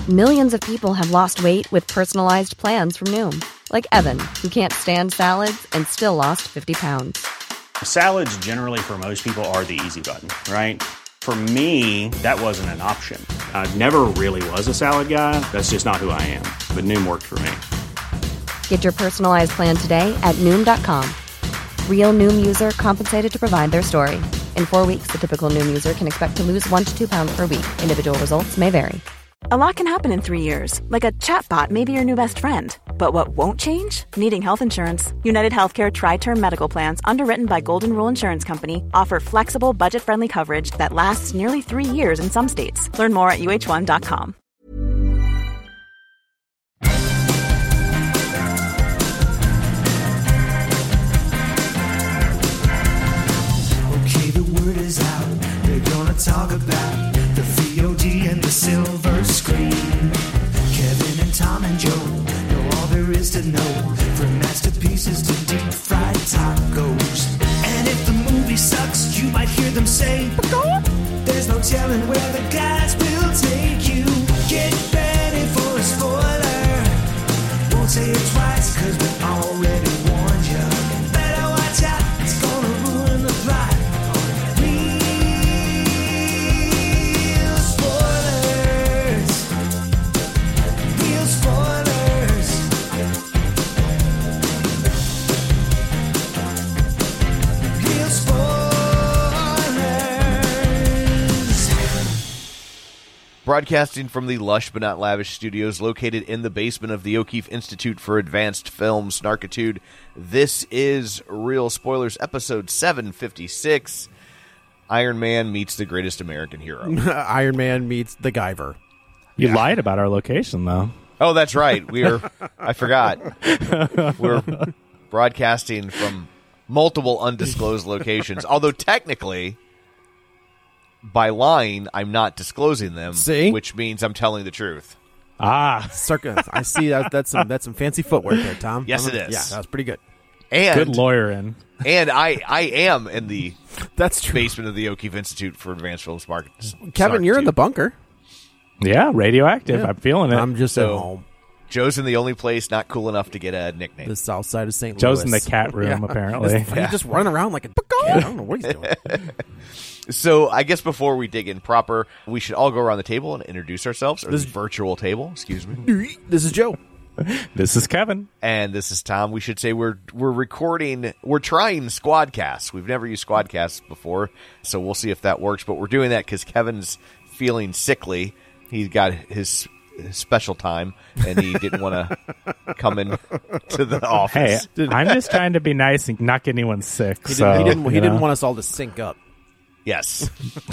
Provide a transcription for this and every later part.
Millions of people have lost weight with personalized plans from Noom. Like Evan, who can't stand salads and still lost 50 pounds. Salads generally for most people are the easy button, right? For me, that wasn't an option. I never really was a salad guy. That's just not who I am. But Noom worked for me. Get your personalized plan today at Noom.com. Real Noom user compensated to provide their story. In 4 weeks, the typical Noom user can expect to lose 1 to 2 pounds per week. Individual results may vary. A lot can happen in 3 years, like a chatbot may be your new best friend. But what won't change? Needing health insurance. United Healthcare Tri-Term Medical Plans, underwritten by Golden Rule Insurance Company, offer flexible, budget-friendly coverage that lasts nearly 3 years in some states. Learn more at uh1.com. Okay, the word is out. They're gonna talk about the VOD and the silver screen. Kevin and Tom and Joe know all there is to know, from masterpieces to deep fried tacos. And if the movie sucks, you might hear them say, there's no telling where the guys will take you. Get ready for a spoiler. Won't say it twice, cause we already warned you. Better watch out, it's gonna ruin the plot. Real spoilers. Real spoilers. Real spoilers. Broadcasting from the lush but not lavish studios located in the basement of the O'Keefe Institute for Advanced Film, Snarkitude, this is Real Spoilers, episode 756. Iron Man meets the greatest American hero. Iron Man meets the Guyver. You lied about our location, though. Oh, that's right. I forgot. We're broadcasting from multiple undisclosed locations, although technically, by lying, I'm not disclosing them, See? which means I'm telling the truth. Circus. I see that's some fancy footwork there, Tom. Yes, it is. Yeah, that was pretty good. And Good lawyering. And I am in the That's true. basement of the O'Keefe Institute for Advanced Film Kevin, you're in the bunker. Yeah, radioactive. Yeah. I'm feeling it. I'm just So- at home. Joe's in the only place not cool enough to get a nickname. The south side of St. Joe's Louis. in the cat room, apparently. He's just running around like a I don't know what he's doing. So I guess before we dig in proper, we should all go around the table and introduce ourselves, or this virtual table, excuse me. This is Joe. This is Kevin. And this is Tom. We should say we're recording, we're trying Squadcasts. We've never used Squadcasts before, so we'll see if that works. But we're doing that because Kevin's feeling sickly. He's got his special time, and he didn't want to come in to the office. Hey, I'm just trying to be nice and not get anyone sick. He so, didn't want us all to sync up. Yes.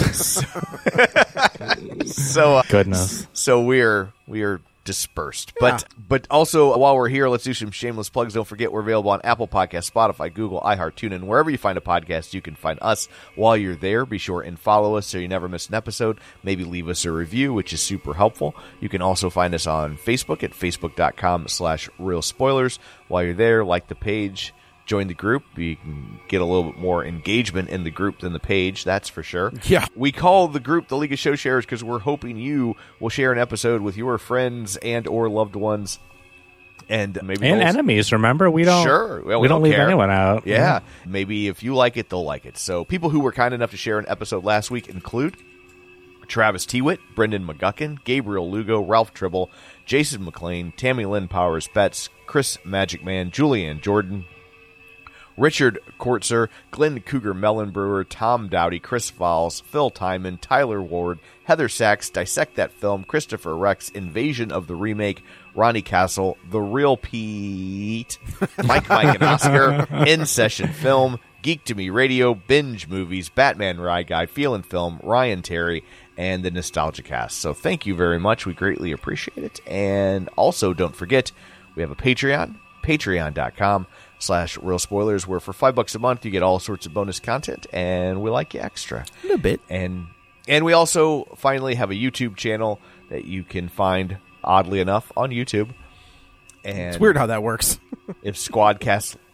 so Goodness. So we're dispersed. But also, while we're here, let's do some shameless plugs. Don't forget, we're available on Apple Podcasts, Spotify, Google, iHeart, TuneIn. Wherever you find a podcast, you can find us. While you're there, be sure and follow us so you never miss an episode. Maybe leave us a review, which is super helpful. You can also find us on Facebook at facebook.com/realspoilers. While you're there, like the page, join the group. You can get a little bit more engagement in the group than the page, that's for sure. Yeah. We call the group the League of Show Sharers because we're hoping you will share an episode with your friends and or loved ones. And maybe enemies, remember? We don't we don't leave care. anyone out. Yeah. Maybe if you like it, they'll like it. So people who were kind enough to share an episode last week include Travis Tewitt, Brendan McGuckin, Gabriel Lugo, Ralph Tribble, Jason McLean, Tammy Lynn Powers Betts, Chris Magic Man, Julianne Jordan, Richard Kortzer, Glenn Cougar Mellenbrewer, Tom Dowdy, Chris Falls, Phil Timon, Tyler Ward, Heather Sachs, Dissect That Film, Christopher Rex, Invasion of the Remake, Ronnie Castle, The Real Pete, Mike and Oscar, In Session Film, Geek to Me Radio, Binge Movies, Batman Ride Guy, Feelin' Film, Ryan Terry, and the Nostalgia Cast. So thank you very much. We greatly appreciate it. And also, don't forget, we have a Patreon, patreon.com/Real Spoilers, where for $5 a month you get all sorts of bonus content, and we like you extra A little bit. And we also finally have a YouTube channel that you can find, oddly enough, on YouTube. And It's weird how that works. if Squadcast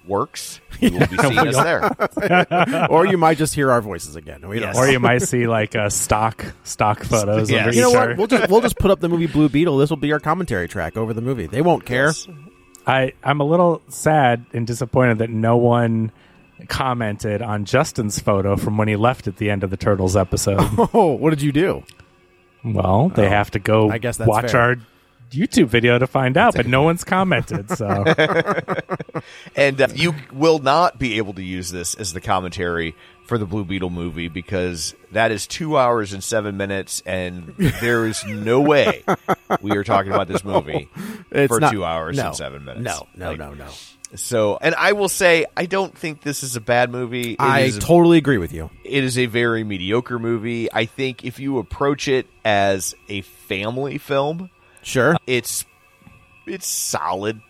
works, you will be seeing us there. Or you might just hear our voices again. We don't. Or you might see like stock photos. Yes. Of You know each what? other. We'll just put up the movie Blue Beetle. This will be our commentary track over the movie. They won't care. Yes. I'm a little sad and disappointed that no one commented on Justin's photo from when he left at the end of the Turtles episode. Oh, what did you do? Well, they have to go I guess that's watch fair. our YouTube video to find out, but no one's commented. So, And you will not be able to use this as the commentary for the Blue Beetle movie because that is 2 hours and 7 minutes, and there is no way we are talking about this movie for 2 hours and 7 minutes. No. So, and I will say, I don't think this is a bad movie. I totally agree with you. It is a very mediocre movie. I think if you approach it as a family film, Sure. it's solid.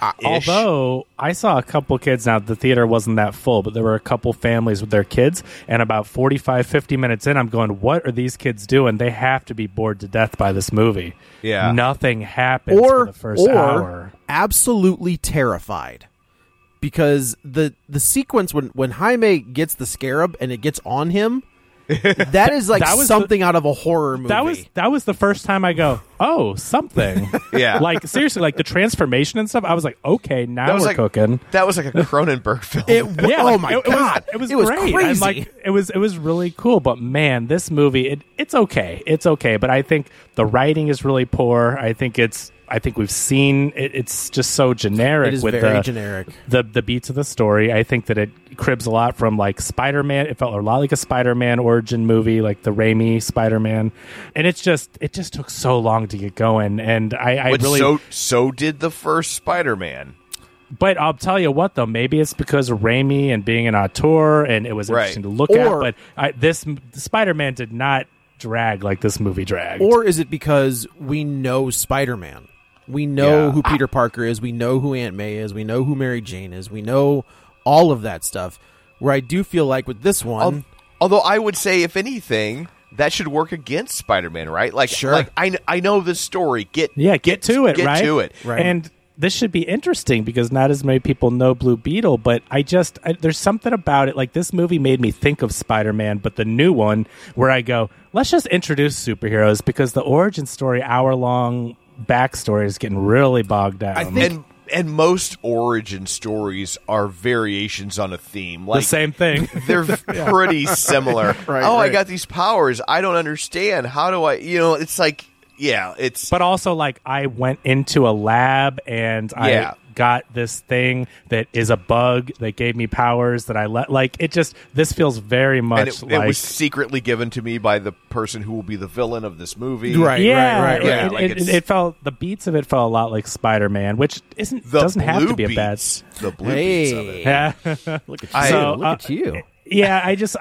although I saw a couple kids, now the theater wasn't that full, but there were a couple families with their kids, and about 45, 50 minutes in, I'm going, what are these kids doing? They have to be bored to death by this movie. Yeah. Nothing happens for the first hour. Absolutely terrified. Because the sequence when Jaime gets the scarab and it gets on him, that is like That was something out of a horror movie. That was the first time I go, oh, something. Yeah. Like, seriously, like the transformation and stuff, I was like, okay, now we're cooking. That was like a Cronenberg film. Yeah, oh like, my it god, was it was great. crazy. I'm like, it was really cool. But man, this movie, it's okay. It's okay. But I think the writing is really poor. I think we've seen it, it's just so generic. It is with very generic. The beats of the story. I think that it cribs a lot from like Spider-Man. It felt a lot like a Spider-Man origin movie, like the Raimi Spider-Man, and it just took so long to get going. And I really so did the first Spider-Man. But I'll tell you what, though, maybe it's because of Raimi and being an auteur, and it was interesting to look at. But this Spider-Man did not drag like this movie dragged. Or is it because we know Spider-Man? We know who Peter Parker is. We know who Aunt May is. We know who Mary Jane is. We know all of that stuff. Where I do feel like with this one... Although I would say, if anything, that should work against Spider-Man, right? Like, sure. Like I know this story. Get to it, right? Get to it. Right. And this should be interesting because not as many people know Blue Beetle, but there's something about it. Like, this movie made me think of Spider-Man, but the new one where I go, let's just introduce superheroes because the origin story, hour-long backstory is getting really bogged down. I think... And most origin stories are variations on a theme. Like, the same thing. They're pretty similar. Right, I got these powers. I don't understand. How do I... it's like... Yeah, it's... But also, like, I went into a lab and I got this thing that is a bug that gave me powers that I let... Like, this feels very much and like... it was secretly given to me by the person who will be the villain of this movie. Right. Yeah, It felt... The beats of it felt a lot like Spider-Man, which doesn't have to be a bad... The blue beats of it. Yeah. Look at you. Look at you. Yeah,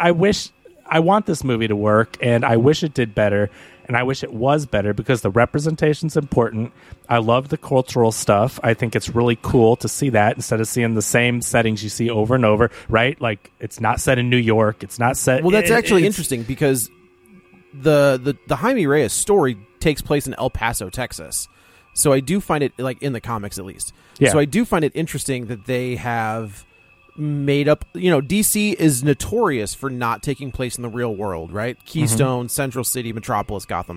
I want this movie to work, and I wish it did better. And I wish it was better because the representation's important. I love the cultural stuff. I think it's really cool to see that instead of seeing the same settings you see over and over, right? Like, it's not set in New York. It's not set... Well, that's actually interesting because the Jaime Reyes story takes place in El Paso, Texas. So I do find it, like, in the comics at least. Yeah. So I do find it interesting that they have... made up, DC is notorious for not taking place in the real world, right? Keystone, Central City, Metropolis, Gotham.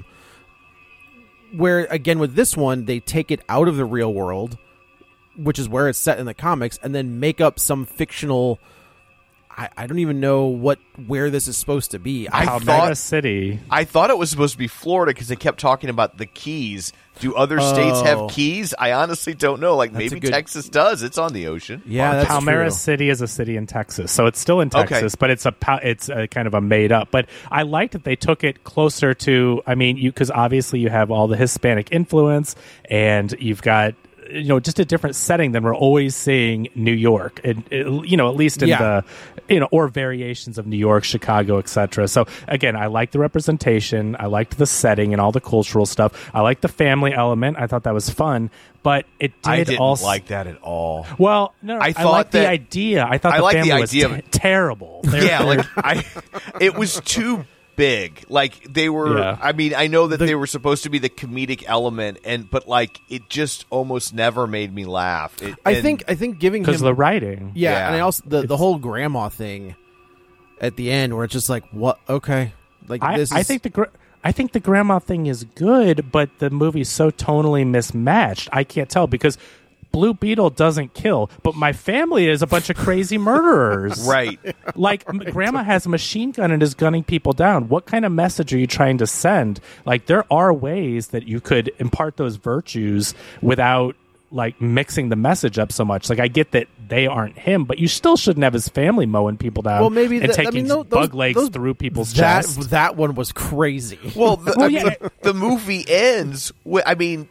Where, again, with this one, they take it out of the real world, which is where it's set in the comics, and then make up some fictional... I don't even know where this is supposed to be. Palmyra City. I thought it was supposed to be Florida because they kept talking about the Keys. Do other states have Keys? I honestly don't know. Like, maybe Texas does. It's on the ocean. Yeah, that's Palmyra true. City is a city in Texas, so it's still in Texas, but it's a kind of a made up. But I like that they took it closer to. I mean, because obviously you have all the Hispanic influence, and you've got just a different setting than we're always seeing New York, and at least in the or variations of New York, Chicago, etc. So again, I like the representation, I liked the setting and all the cultural stuff. I like the family element. I thought that was fun, but it did I didn't also like that at all. Well, no, I liked the idea. I thought the family was terrible. It was too big. Like they were. Yeah. I mean, I know that they were supposed to be the comedic element, but like it just almost never made me laugh. I think giving him because of the writing. Yeah, and I also the whole grandma thing at the end, where it's just like, what? Okay, like this. I think the grandma thing is good, but the movie's so tonally mismatched. I can't tell because Blue Beetle doesn't kill, but my family is a bunch of crazy murderers. Right. Like, Grandma has a machine gun and is gunning people down. What kind of message are you trying to send? Like, there are ways that you could impart those virtues without, like, mixing the message up so much. Like, I get that they aren't him, but you still shouldn't have his family mowing people down and taking bug legs through people's chest. That one was crazy. Well, the movie ends with, I mean,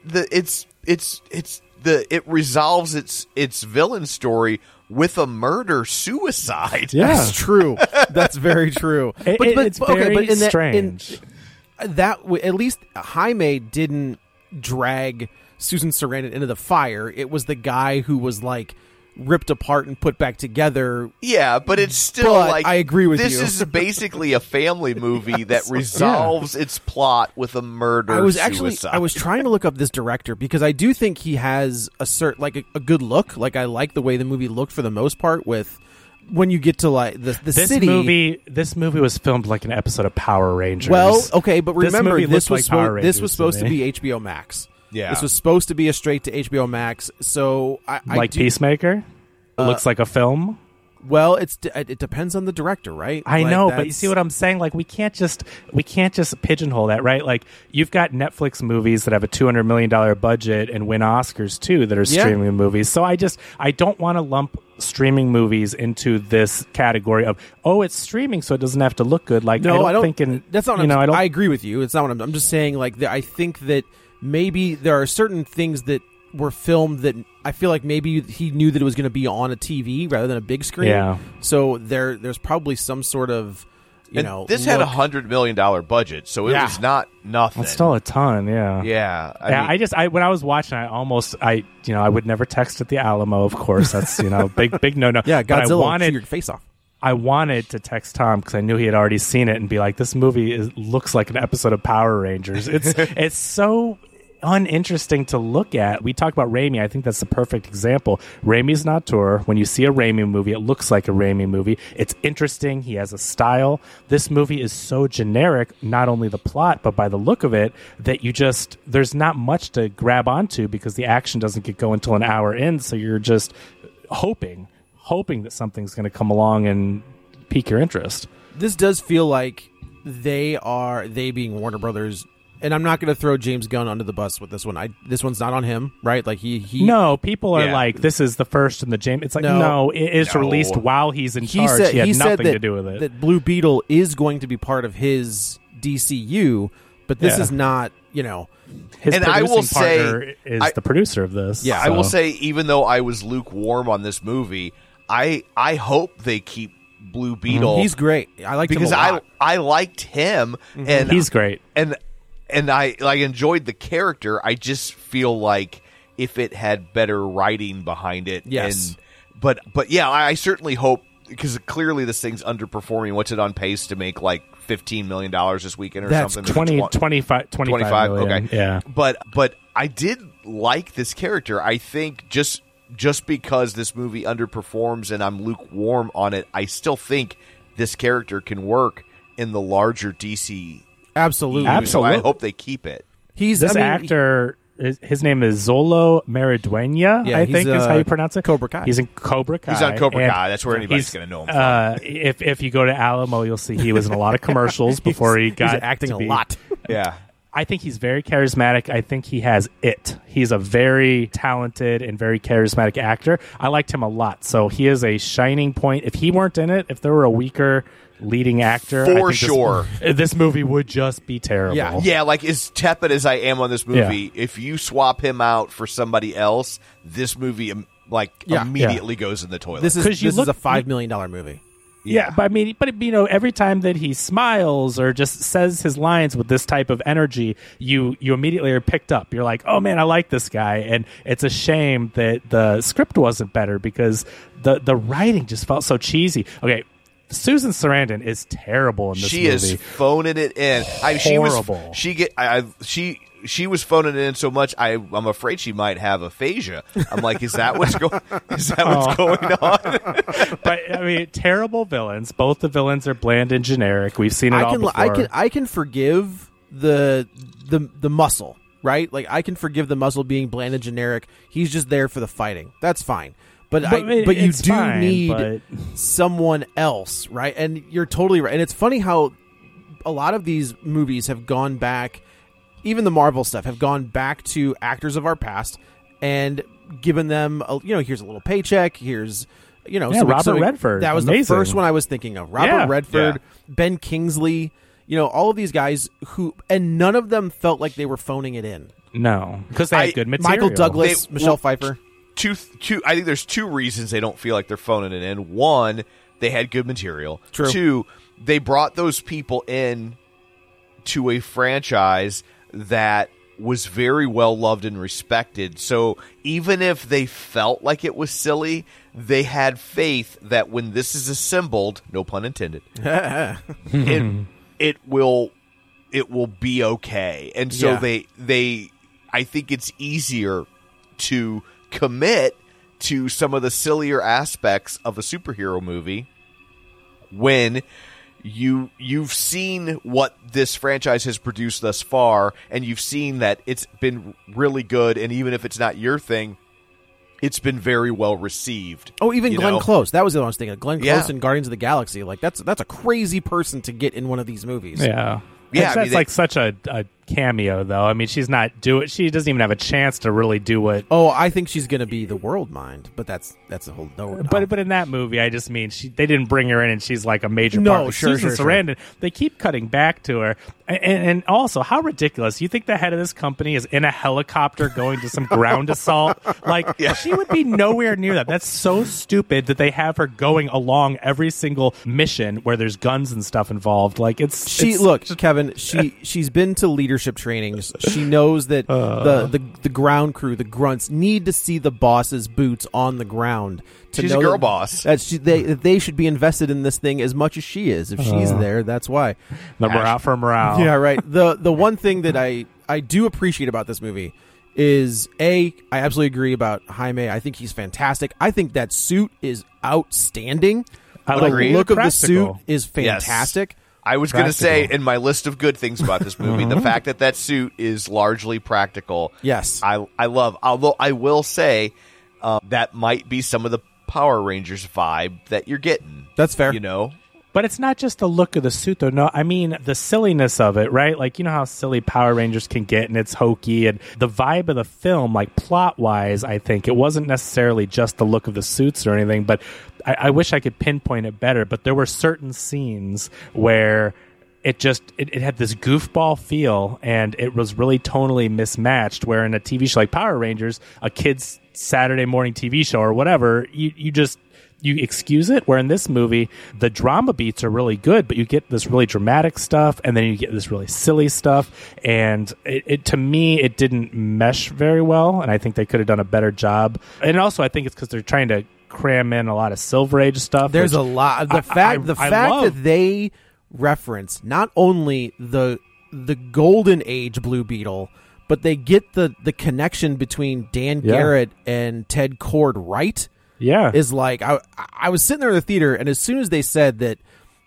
it resolves its villain story with a murder suicide. Yeah, that's true. That's very true. It's very strange. At least Jaime didn't drag Susan Sarandon into the fire. It was the guy who was like ripped apart and put back together. Yeah, but it's still like I agree with you. This is basically a family movie that resolves its plot with a murder suicide. I was trying to look up this director because I do think he has a good look. Like I like the way the movie looked for the most part. With when you get to like the city. This movie was filmed like an episode of Power Rangers. Well, okay, but remember this was supposed to be HBO Max. Yeah. This was supposed to be a straight to HBO Max, so Peacemaker? It looks like a film? Well, it depends on the director, right? I know, but you see what I'm saying? Like, we can't just pigeonhole that, right? Like, you've got Netflix movies that have a $200 million budget and win Oscars, too, that are streaming movies. So I don't want to lump streaming movies into this category of, it's streaming, so it doesn't have to look good. Like, no, I don't that's not what I agree with you. It's not what I'm just saying, like, I think that maybe there are certain things that were filmed that I feel like maybe he knew that it was going to be on a TV rather than a big screen. Yeah. So there's probably some sort of, this had $100 million budget, so it was not nothing. That's still a ton, yeah. Yeah. I when I was watching, I would never text at the Alamo, of course. That's, big no-no. Yeah, Godzilla chew your face off. I wanted to text Tom because I knew he had already seen it and be like, this movie looks like an episode of Power Rangers. It's so uninteresting to look at. We talk about Raimi. I think that's the perfect example. Raimi's an auteur. When you see a Raimi movie, it looks like a Raimi movie. It's interesting. He has a style. This movie is so generic, not only the plot, but by the look of it, that there's not much to grab onto because the action doesn't get going until an hour in, so you're just hoping that something's going to come along and pique your interest. This does feel like they being Warner Brothers. And I'm not going to throw James Gunn under the bus with this one. This one's not on him, right? Like he. No, people are like, this is the first in the James. It's like no, it is released while he's in charge. He had nothing to do with it. That Blue Beetle is going to be part of his DCU, but this is not. His producing partner is the producer of this. Yeah, so. I will say, even though I was lukewarm on this movie, I hope they keep Blue Beetle. He's great. I liked him a lot. I liked him, and he's great. And I enjoyed the character. I just feel like if it had better writing behind it. Yes. But yeah, I certainly hope, because clearly this thing's underperforming. What's it on pace to make, like $15 million this weekend or something? 25 million. Okay. Yeah. But I did like this character. I think just because this movie underperforms and I'm lukewarm on it, I still think this character can work in the larger DC. Absolutely. So I hope they keep it. Actor, his name is Zolo Maridueña, I think is how you pronounce it. Cobra Kai. He's in Cobra Kai. He's on Cobra Kai. That's where anybody's going to know him from. If you go to Alamo, you'll see he was in a lot of commercials before he got he's acting to a lot. Yeah. I think he's very charismatic. I think he has it. He's a very talented and very charismatic actor. I liked him a lot. So he is a shining point. If he weren't in it, if there were a weaker leading actor, for sure, this movie would just be terrible. Yeah. Like as tepid as I am on this movie, if you swap him out for somebody else, this movie immediately goes in the toilet. This is a $5 million movie. Yeah, but every time that he smiles or just says his lines with this type of energy, you immediately are picked up. You're like, oh man, I like this guy, and it's a shame that the script wasn't better because the writing just felt so cheesy. Okay, Susan Sarandon is terrible in this movie. She is phoning it in. Horrible. She was phoning it in so much. I'm afraid she might have aphasia. I'm like, is that what's going on? But I mean, terrible villains. Both the villains are bland and generic. We've seen it all before. I can forgive the muscle, right? Like I can forgive the muscle being bland and generic. He's just there for the fighting. That's fine. But you do need someone else, right? And you're totally right. And it's funny how a lot of these movies have gone back, even the Marvel stuff, have gone back to actors of our past and given them, here's a little paycheck. Here's, Robert Redford. That was amazing. The first one I was thinking of. Robert Redford, Ben Kingsley, all of these guys and none of them felt like they were phoning it in. No, because they had good material. Michael Douglas, Michelle Pfeiffer. I think there's two reasons they don't feel like they're phoning it in. One, they had good material. True. Two, they brought those people in to a franchise that was very well loved and respected. So even if they felt like it was silly, they had faith that when this is assembled, no pun intended, it will be okay. And so they I think it's easier to commit to some of the sillier aspects of a superhero movie when you've seen what this franchise has produced thus far, and you've seen that it's been really good, and even if it's not your thing, it's been very well received. Oh, even Glenn Close. That was the one I was thinking of. Glenn Close in Guardians of the Galaxy. Like that's a crazy person to get in one of these movies. Yeah. That's like such a cameo, though. I mean, she doesn't even have a chance to really do what. Oh, I think she's going to be the world mind, but that's a whole no. But in that movie, I just mean they didn't bring her in, and she's like a major part. Susan Sarandon. They keep cutting back to her, and also how ridiculous! You think the head of this company is in a helicopter going to some ground assault? Like she would be nowhere near that. That's so stupid that they have her going along every single mission where there's guns and stuff involved. Like look, Kevin. She's been to leadership trainings. She knows that the ground crew, the grunts, need to see the boss's boots on the ground. She's a girl boss. They should be invested in this thing as much as she is. If she's there, that's why. The morale for morale. Yeah, right. The one thing that I do appreciate about this movie is I absolutely agree about Jaime. I think he's fantastic. I think that suit is outstanding. I the agree. look of the suit is fantastic. Yes. I was going to say, in my list of good things about this movie, the fact that suit is largely practical. Yes. I love. Although I will say that might be some of the Power Rangers vibe that you're getting. That's fair. But it's not just the look of the suit, though. No, I mean the silliness of it, right? Like, how silly Power Rangers can get, and it's hokey, and the vibe of the film, like plot-wise, I think it wasn't necessarily just the look of the suits or anything, but I wish I could pinpoint it better. But there were certain scenes where it had this goofball feel, and it was really tonally mismatched, where in a TV show like Power Rangers, a kid's Saturday morning TV show or whatever, you excuse it, where in this movie the drama beats are really good, but you get this really dramatic stuff and then you get this really silly stuff, and it to me it didn't mesh very well, and I think they could have done a better job. And also I think it's because they're trying to cram in a lot of Silver Age stuff. There's a lot. The fact that they reference not only the Golden Age Blue Beetle, but they get the connection between Dan Garrett and Ted Kord right. Yeah, is like I was sitting there in the theater, and as soon as they said that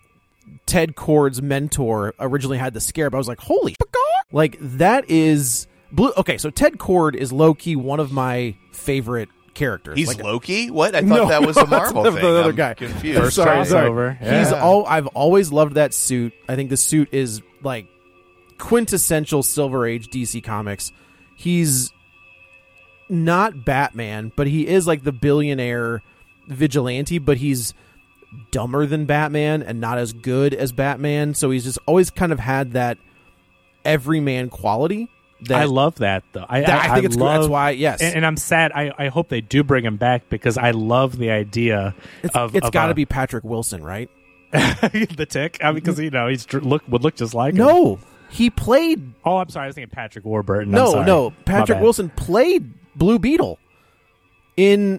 Ted Kord's mentor originally had the scarab, I was like, holy shit. Like that is blue. Okay, so Ted Kord is low-key one of my favorite characters. He's like, Loki? What? I thought that was a Marvel thing. The other guy. Confused. First crossover. Yeah. I've always loved that suit. I think the suit is like quintessential Silver Age DC Comics. He's not Batman, but he is like the billionaire vigilante, but he's dumber than Batman and not as good as Batman. So he's just always kind of had that everyman quality. I love that, though. I think it's good. That's why, yes. And I'm sad. I hope they do bring him back, because I love the idea of... It's got to be Patrick Wilson, right? The Tick? I mean, because, he would look just like him. No, he played... Oh, I'm sorry. I was thinking Patrick Warburton. No. Patrick Wilson played Blue Beetle in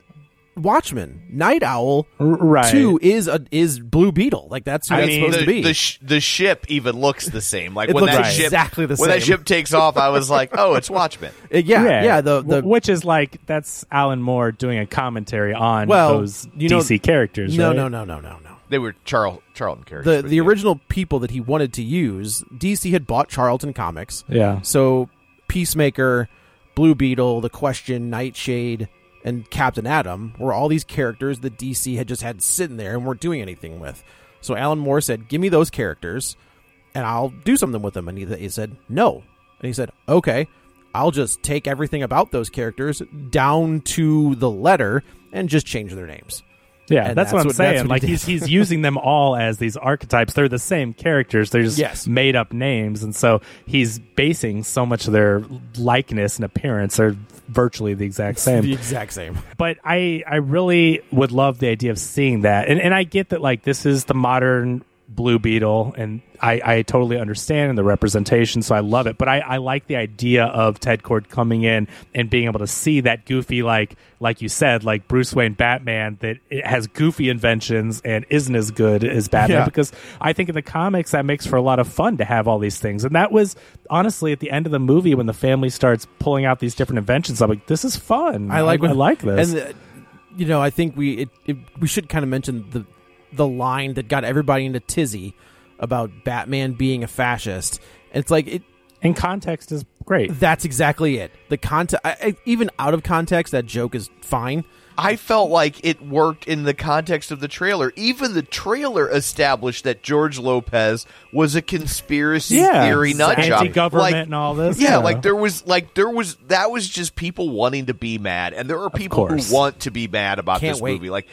Watchmen. Night Owl Right. 2 is Blue Beetle. Like that's who that's supposed to be. The ship even looks the same. Like It when looks that ship exactly the when that same. ship takes off, I was like, oh, it's Watchmen. Yeah. The which is like that's Alan Moore doing a commentary on Well, those you know- DC characters. no, right? no. They were Charlton characters. The original people that he wanted to use, DC had bought Charlton Comics. Yeah. So Peacemaker, Blue Beetle, The Question, Nightshade, and Captain Atom were all these characters that DC had just had sitting there and weren't doing anything with. So Alan Moore said, give me those characters and I'll do something with them. And he said, no. And he said, okay, I'll just take everything about those characters down to the letter and just change their names. Yeah, And that's what I'm that's saying. what Like he did. he's using them all as these archetypes. They're the same characters. They're just Yes. made up names, and so he's basing so much of their likeness and appearance are virtually the exact same. The exact same. But I really would love the idea of seeing that, and I get that like this is the modern Blue Beetle, and I totally understand the representation, so I love it. But I like the idea of Ted Kord coming in and being able to see that goofy, like you said, like Bruce Wayne Batman that it has goofy inventions and isn't as good as Batman. Yeah. Because I think in the comics that makes for a lot of fun to have all these things. And that was honestly at the end of the movie when the family starts pulling out these different inventions. I'm like, this is fun. I like this. And I think we should kind of mention the line that got everybody into tizzy about Batman being a fascist. It's like it in context is great. That's exactly it. The context, even out of context, that joke is fine. I felt like it worked in the context of the trailer. Even the trailer established that George Lopez was a conspiracy theory nut job, anti-government and all this. Yeah, there was that was just people wanting to be mad, and there are people who want to be mad about this movie. Like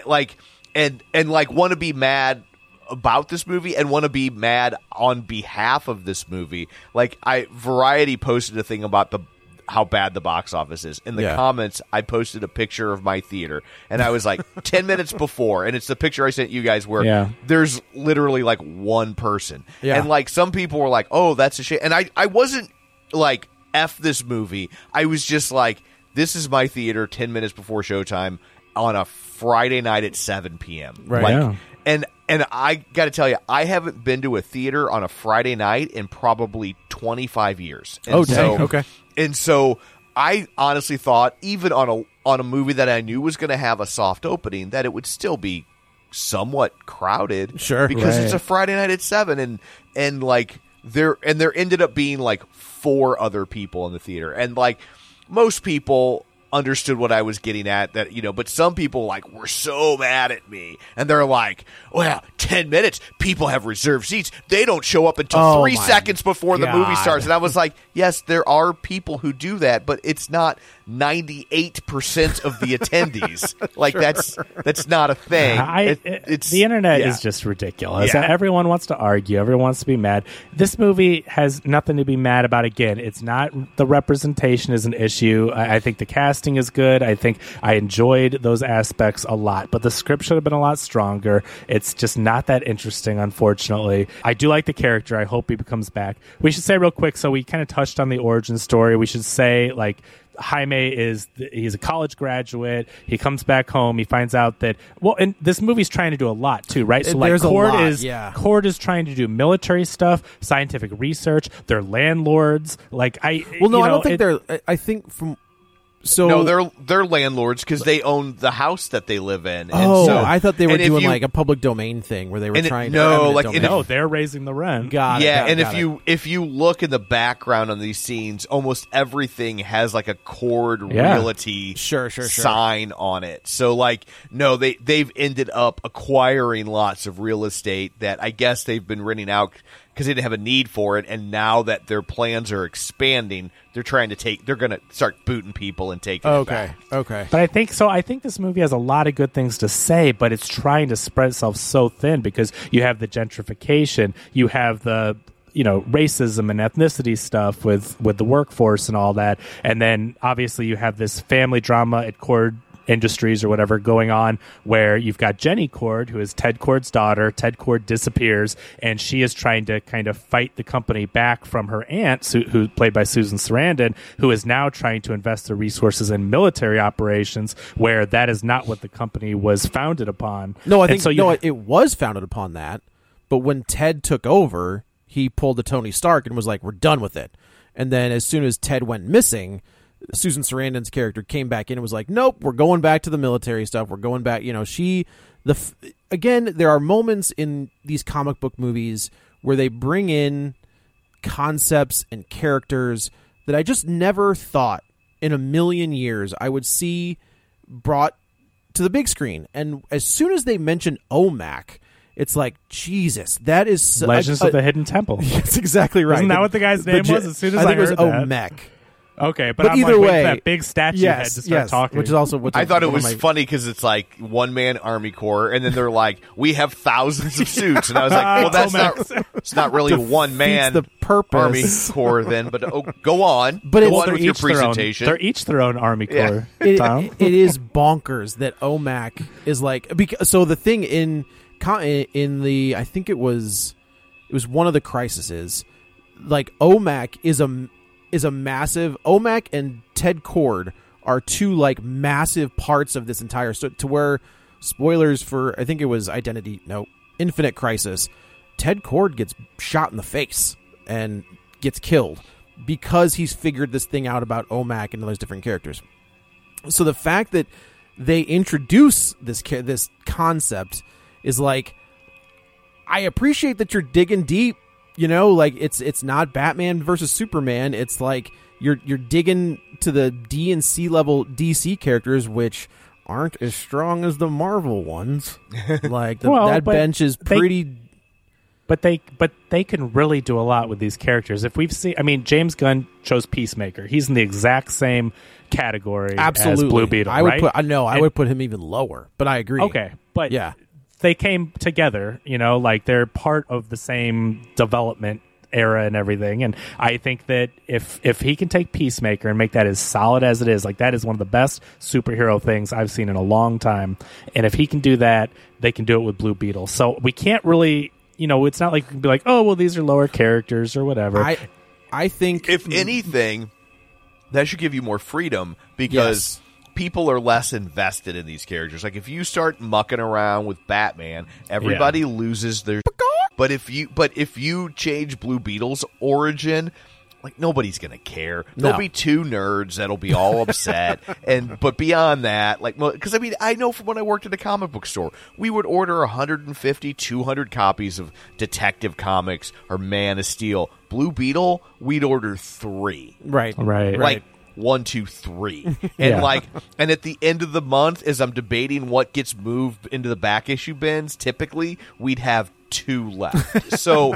and want to be mad about this movie and want to be mad on behalf of this movie. Like Variety posted a thing about how bad the box office is. In the comments, I posted a picture of my theater, and I was like 10 minutes before, and it's the picture I sent you guys where there's literally like one person. Yeah. And like some people were like, oh, that's a shame. And I wasn't like, F this movie. I was just like, this is my theater 10 minutes before showtime on a Friday night at 7 p.m. Right. And I got to tell you, I haven't been to a theater on a Friday night in probably 25 years. And dang. Okay. And so I honestly thought, even on a movie that I knew was going to have a soft opening, that it would still be somewhat crowded. Sure. Because it's a Friday night at 7, and like there ended up being like 4 other people in the theater, and like most people understood what I was getting at, that but some people like were so mad at me, and they're like, well, 10 minutes, people have reserved seats, they don't show up until 3 seconds before the movie starts. And I was like, yes, there are people who do that, but it's not 98% of the attendees. Like that's not a thing. It's the internet is just ridiculous. Everyone wants to argue, everyone wants to be mad. This movie has nothing to be mad about. Again, it's not the representation is an issue. I think the casting is good. I think I enjoyed those aspects a lot, but the script should have been a lot stronger. It's just not that interesting, unfortunately. I do like the character. I hope he comes back. We should say real quick, so we kind of touched on the origin story. We should say, like, Jaime he's a college graduate. He comes back home. He finds out that, and this movie's trying to do a lot too, right? So like Kord is trying to do military stuff, scientific research. They're landlords. Like I don't think they're. I think from. So no, they're landlords because they own the house that they live in. Oh, I thought they were doing like a public domain thing where they were trying to. No, they're raising the rent. If you look in the background on these scenes, almost everything has like a Kord Realty sign on it. So like, no, they've ended up acquiring lots of real estate that I guess they've been renting out because they didn't have a need for it, and now that their plans are expanding, they're going to start booting people and taking it back. Okay. But I think this movie has a lot of good things to say, but it's trying to spread itself so thin because you have the gentrification, you have the racism and ethnicity stuff with the workforce and all that, and then obviously you have this family drama at Kord Industries or whatever going on, where you've got Jenny Cord, who is Ted Kord's daughter. Ted Kord disappears, and she is trying to kind of fight the company back from her aunt, who played by Susan Sarandon, who is now trying to invest the resources in military operations, where that is not what the company was founded upon. No, I think it was founded upon that, but when Ted took over, he pulled the Tony Stark and was like, we're done with it. And then as soon as Ted went missing, Susan Sarandon's character came back in and was like, nope, we're going back to the military stuff. We're going back. Again, there are moments in these comic book movies where they bring in concepts and characters that I just never thought in a million years I would see brought to the big screen. And as soon as they mention OMAC, it's like, Jesus, that is... Legends of the Hidden Temple. That's exactly right. Isn't that what the guy's name was as soon as I think heard it was that? OMEC. Okay, but I'm either like, way, that big statue head to start talking. Which is also I thought it was funny because it's like one-man Army Corps, and then they're like, we have thousands of suits. And I was like, well, it's not really one-man the purpose. Army Corps then, but go on. But go on with your presentation. They're each their own Army Corps. It is bonkers that OMAC is like... So the thing in the... I think it was one of the crises, like OMAC is a massive... OMAC and Ted Kord are two like massive parts of this entire story, to where, spoilers for, I think it was Infinite Crisis, Ted Kord gets shot in the face and gets killed because he's figured this thing out about OMAC and all those different characters. So the fact that they introduce this concept is like, I appreciate that you're digging deep. Like it's not Batman versus Superman. It's like you're digging to the D and C level DC characters, which aren't as strong as the Marvel ones. Like that bench is pretty. But they can really do a lot with these characters. If we've seen, James Gunn chose Peacemaker. He's in the exact same category as Blue Beetle. I would put him even lower. But I agree. Okay, but yeah. They came together, like they're part of the same development era and everything. And I think that if he can take Peacemaker and make that as solid as it is, like that is one of the best superhero things I've seen in a long time. And if he can do that, they can do it with Blue Beetle. So we can't really, it's not like we can be like, oh, well, these are lower characters or whatever. I think if anything, that should give you more freedom because... Yes. People are less invested in these characters. Like if you start mucking around with Batman, everybody loses their. But if you change Blue Beetle's origin, like nobody's gonna care. There'll be two nerds that'll be all upset. But beyond that, like, because I know from when I worked at a comic book store, we would order 150, 200 copies of Detective Comics or Man of Steel. Blue Beetle, we'd order 3. Right. Like 1, 2, 3. And and at the end of the month, as I'm debating what gets moved into the back issue bins, typically we'd have 2 left. So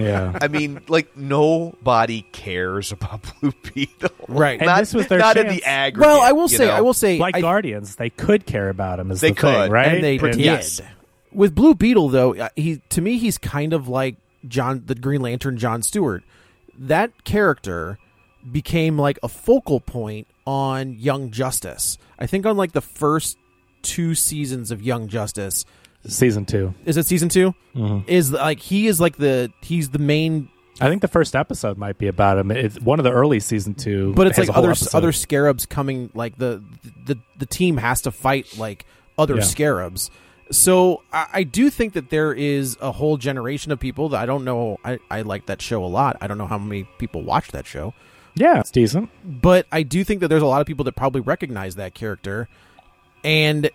nobody cares about Blue Beetle. Right. And this was their not chance. In the aggregate. Well, I will say like Guardians, they could care about him they could, thing, right? And they did. Yes. With Blue Beetle though, he's kind of like the Green Lantern John Stewart. That character became like a focal point on Young Justice. I think on like the first 2 seasons of Young Justice. Season 2. Is it season 2? Mm-hmm. He's the main. I think the first episode might be about him. It's one of the early season 2. But it's like other scarabs coming. Like the team has to fight like other scarabs. So I do think that there is a whole generation of people that I don't know. I like that show a lot. I don't know how many people watch that show. Yeah, it's decent. But I do think that there's a lot of people that probably recognize that character, and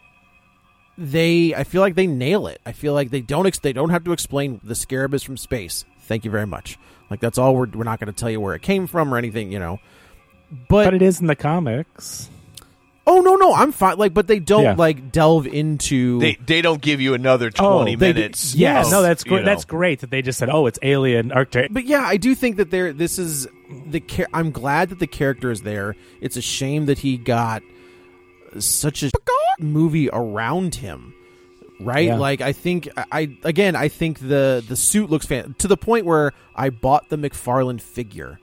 I feel like they nail it. I feel like they don't have to explain the scarab is from space. Thank you very much. Like that's all. We're not going to tell you where it came from or anything, But it is in the comics. Oh no, I'm fine. Like, but they don't delve into. They don't give you another 20 minutes. Yes, no, that's great. That's great that they just said, "Oh, it's alien." But yeah, I do think that this is I'm glad that the character is there. It's a shame that he got such a movie around him, right? Yeah. Like, I think the suit looks to the point where I bought the McFarlane figure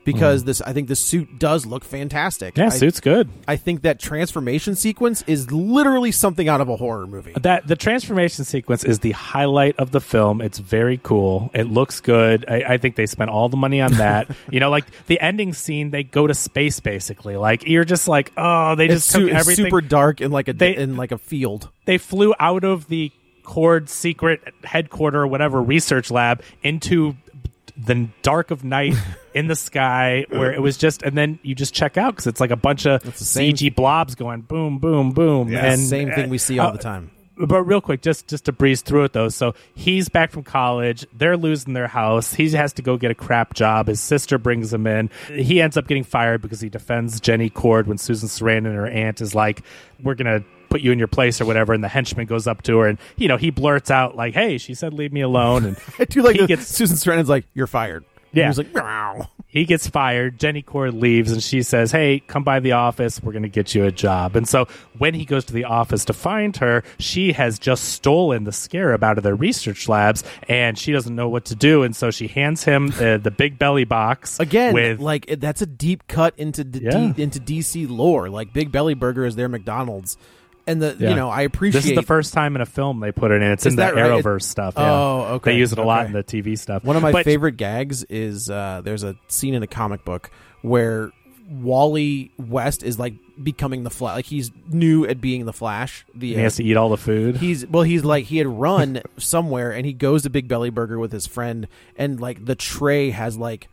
because I think the suit does look fantastic. Yeah, suit's good. I think that transformation sequence is literally something out of a horror movie. The transformation sequence is the highlight of the film. It's very cool. It looks good. I think they spent all the money on that. Like the ending scene, they go to space basically. Like you're just like, oh, they just took everything. Super dark in like a field. They flew out of the Cord secret headquarter, whatever research lab, into the dark of night in the sky, where it was just, and then you just check out because it's like a bunch of CG blobs going boom, boom, boom, and same thing we see all the time. But real quick, just to breeze through it though. So he's back from college. They're losing their house. He has to go get a crap job. His sister brings him in. He ends up getting fired because he defends Jenny Cord when Susan Sarandon and her aunt is like, "We're gonna put you in your place" or whatever, and the henchman goes up to her and he blurts out like, "Hey, she said leave me alone." And I do like Susan Sarandon's like, "You're fired." Yeah, and he's like, "Meow." He gets fired. Jenny Cord leaves, and she says, "Hey, come by the office. We're going to get you a job." And so when he goes to the office to find her, she has just stolen the scarab out of their research labs, and she doesn't know what to do. And so she hands him the Big Belly box again. With, like that's a deep cut into into DC lore. Like Big Belly Burger is their McDonald's. And I appreciate... This is the first time in a film they put it in. It's in the Arrowverse stuff. Yeah. Oh, okay. They use it a lot in the TV stuff. One of my favorite gags is there's a scene in a comic book where Wally West is like becoming the Flash. Like he's new at being the Flash. He has to eat all the food. He's like he had run somewhere and he goes to Big Belly Burger with his friend and like the tray has like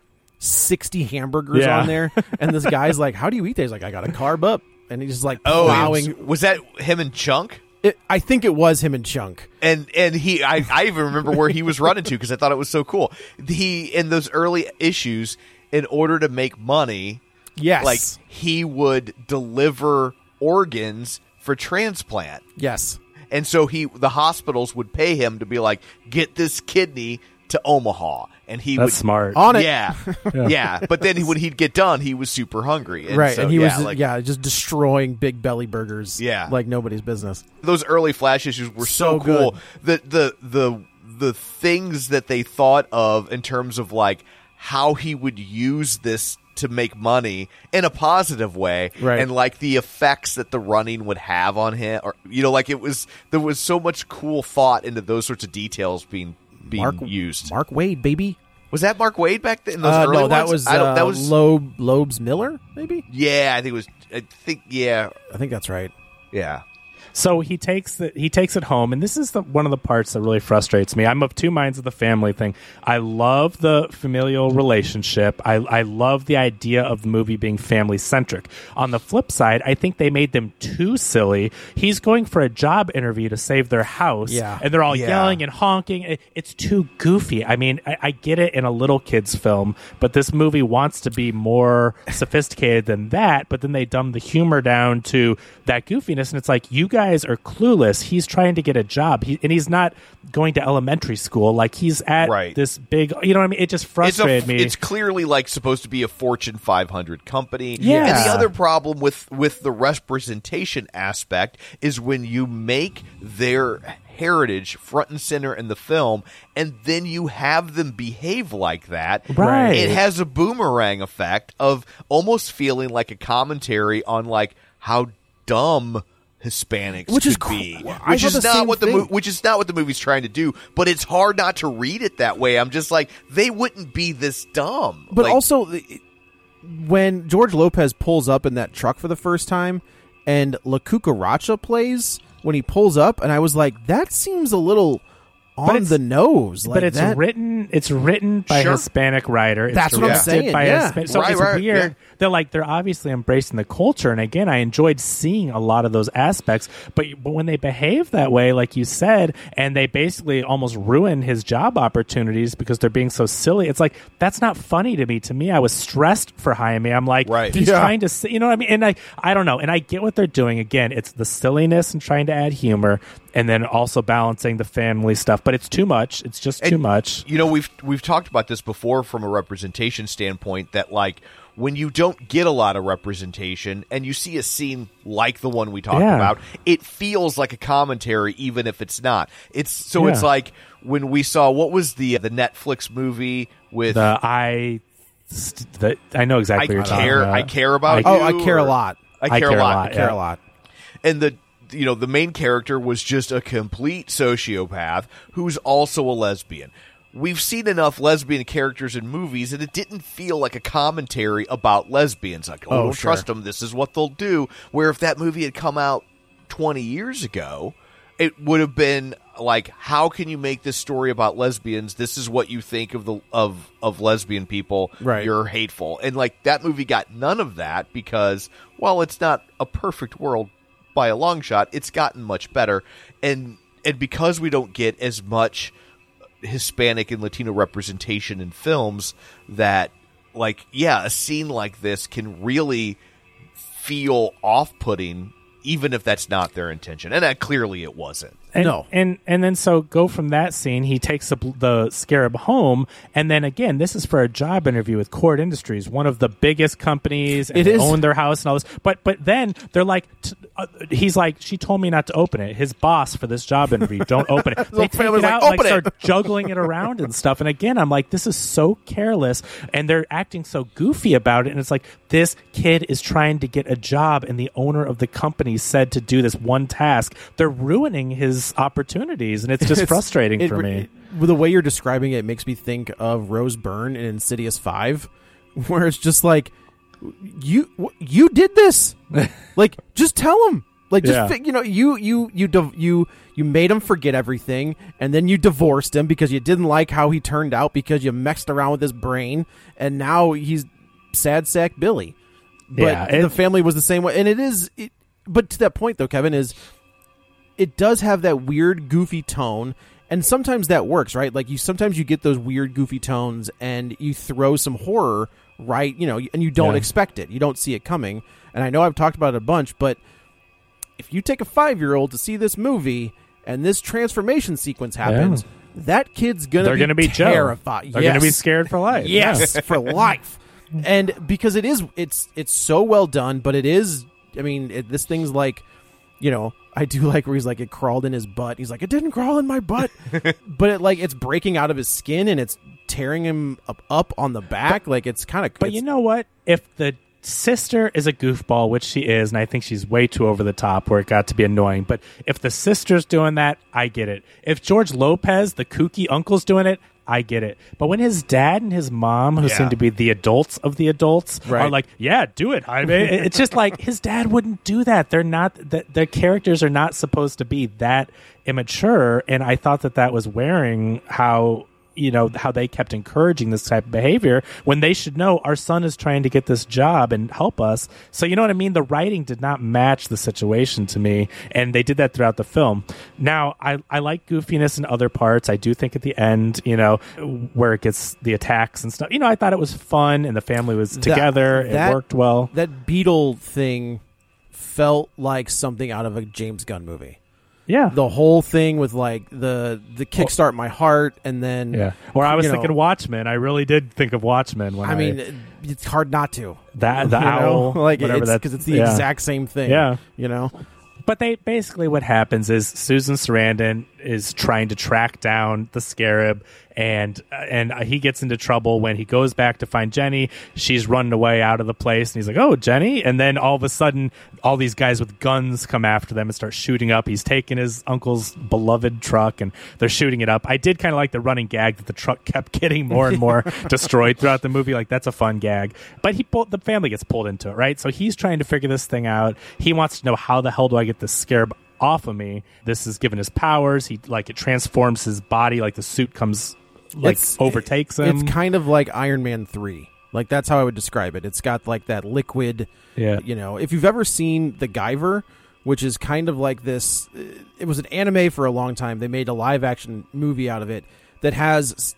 60 hamburgers on there. And this guy's like, "How do you eat that?" He's like, "I got to carb up." And he's just like plowing. Was that him and Chunk? I think it was him and Chunk. And I even remember where he was running to because I thought it was so cool. He, in those early issues, in order to make money, like he would deliver organs for transplant. Yes. And so the hospitals would pay him to be like, "Get this kidney to Omaha," and That's smart. On it. Yeah. But then when he'd get done, he was super hungry, and right? so, and he was just destroying Big Belly Burgers, like nobody's business. Those early Flash issues were so cool. The things that they thought of in terms of like how he would use this to make money in a positive way, right? And like the effects that the running would have on him, or like there was so much cool thought into those sorts of details being used. Mark Waid, baby. Was that Mark Waid back then in those early ones? That was Loebs Miller, maybe? Yeah, I think it was. I think that's right. Yeah. So he takes it home, and this is one of the parts that really frustrates me. I'm of two minds of the family thing. I love the familial relationship. I love the idea of the movie being family-centric. On the flip side, I think they made them too silly. He's going for a job interview to save their house, and they're all yelling and honking. It's too goofy. I mean, I get it in a little kid's film, but this movie wants to be more sophisticated than that, but then they dumb the humor down to that goofiness, and it's like, you guys are clueless. He's trying to get a job, and he's not going to elementary school. Like he's at this big, you know what I mean? It just frustrated me. It's clearly like supposed to be a Fortune 500 company. Yeah. And the other problem with the representation aspect is when you make their heritage front and center in the film, and then you have them behave like that. Right. It has a boomerang effect of almost feeling like a commentary on like how dumb Hispanics could be, which is not what the movie's trying to do. But it's hard not to read it that way. I'm just like, they wouldn't be this dumb. But also, when George Lopez pulls up in that truck for the first time, and La Cucaracha plays when he pulls up, and I was like, that seems a little on the nose. But it's written by a Hispanic writer. That's what I'm saying. So it's weird. Yeah. They're obviously embracing the culture, and again, I enjoyed seeing a lot of those aspects. But when they behave that way, like you said, and they basically almost ruin his job opportunities because they're being so silly, it's like, that's not funny to me. To me, I was stressed for Jaime. I'm like, he's trying to say, you know what I mean? And I don't know. And I get what they're doing. Again, it's the silliness and trying to add humor, and then also balancing the family stuff. But it's too much. It's just too much. You know, we've talked about this before from a representation standpoint, that like, when you don't get a lot of representation and you see a scene like the one we talked about, it feels like a commentary, even if it's not. It's like when we saw, what was the Netflix movie with I know exactly what you're talking about. I care about you. I care a lot. I care a lot. I care a lot. And the main character was just a complete sociopath who's also a lesbian. We've seen enough lesbian characters in movies, and it didn't feel like a commentary about lesbians. Like, don't trust them. This is what they'll do. Where if that movie had come out 20 years ago, it would have been like, how can you make this story about lesbians? This is what you think of lesbian people. Right. You're hateful. And like that movie got none of that because, while it's not a perfect world by a long shot, it's gotten much better. And because we don't get as much Hispanic and Latino representation in films, that a scene like this can really feel off-putting, even if that's not their intention. And clearly it wasn't. And then so go from that scene, he takes the Scarab home, and then again, this is for a job interview with Cord Industries, one of the biggest companies, and they own their house and all this. But then they're like, he's like, she told me not to open it. His boss for this job interview, don't open it. They take it out, start juggling it around and stuff. And again, I'm like, this is so careless, and they're acting so goofy about it. And it's like, this kid is trying to get a job, and the owner of the company said to do this one task. They're ruining his opportunities, and it's just frustrating for me. The way you're describing it makes me think of Rose Byrne in Insidious 5, where it's just like, you did this. Like, just tell him. Like, just you made him forget everything, and then you divorced him because you didn't like how he turned out, because you messed around with his brain, and now he's sad sack Billy. But the family was the same way, and but to that point though, Kevin, it does have that weird, goofy tone, and sometimes that works, right? Like, sometimes you get those weird, goofy tones, and you throw some horror, right? And you don't expect it. You don't see it coming. And I know I've talked about it a bunch, but if you take a 5-year-old to see this movie, and this transformation sequence happens, that kid's They're going to be terrified. They're going to be scared for life. Yes, for life. And because it's so well done, but it is, I mean, this thing's like, I do like where he's like, it crawled in his butt. He's like, it didn't crawl in my butt. But it's breaking out of his skin, and it's tearing him up on the back. It's kind of... But you know what? If the sister is a goofball, which she is, and I think she's way too over the top where it got to be annoying, but if the sister's doing that, I get it. If George Lopez, the kooky uncle's doing it, I get it. But when his dad and his mom, who seem to be the adults of the adults, are like, yeah, do it, Jaime. It's just like, his dad wouldn't do that. They're not, their characters are not supposed to be that immature. And I thought that was wearing how they kept encouraging this type of behavior when they should know our son is trying to get this job and help us. So you know what I mean? The writing did not match the situation to me, and they did that throughout the film. Now, I like goofiness in other parts. I do think at the end, where it gets the attacks and stuff, I thought it was fun, and the family was together. It worked well. That beetle thing felt like something out of a James Gunn movie. Yeah, the whole thing with the kickstart my heart, and then Or I was thinking Watchmen. I really did think of Watchmen. When it's hard not to. The owl, whatever that, because it's the exact same thing. Yeah, But they basically, what happens is Susan Sarandon is trying to track down the Scarab, and he gets into trouble when he goes back to find Jenny. She's running away out of the place, and he's like, "Oh, Jenny!" And then all of a sudden, all these guys with guns come after them and start shooting up. He's taking his uncle's beloved truck, and they're shooting it up. I did kind of like the running gag that the truck kept getting more and more destroyed throughout the movie. Like, that's a fun gag. But the family gets pulled into it, right? So he's trying to figure this thing out. He wants to know, how the hell do I get the Scarab off of me? This is given his powers. It transforms his body. Like, the suit comes, overtakes him. It's kind of like Iron Man 3. Like, that's how I would describe it. It's got that liquid. Yeah. If you've ever seen The Guyver, which is kind of like this, it was an anime for a long time. They made a live action movie out of it that has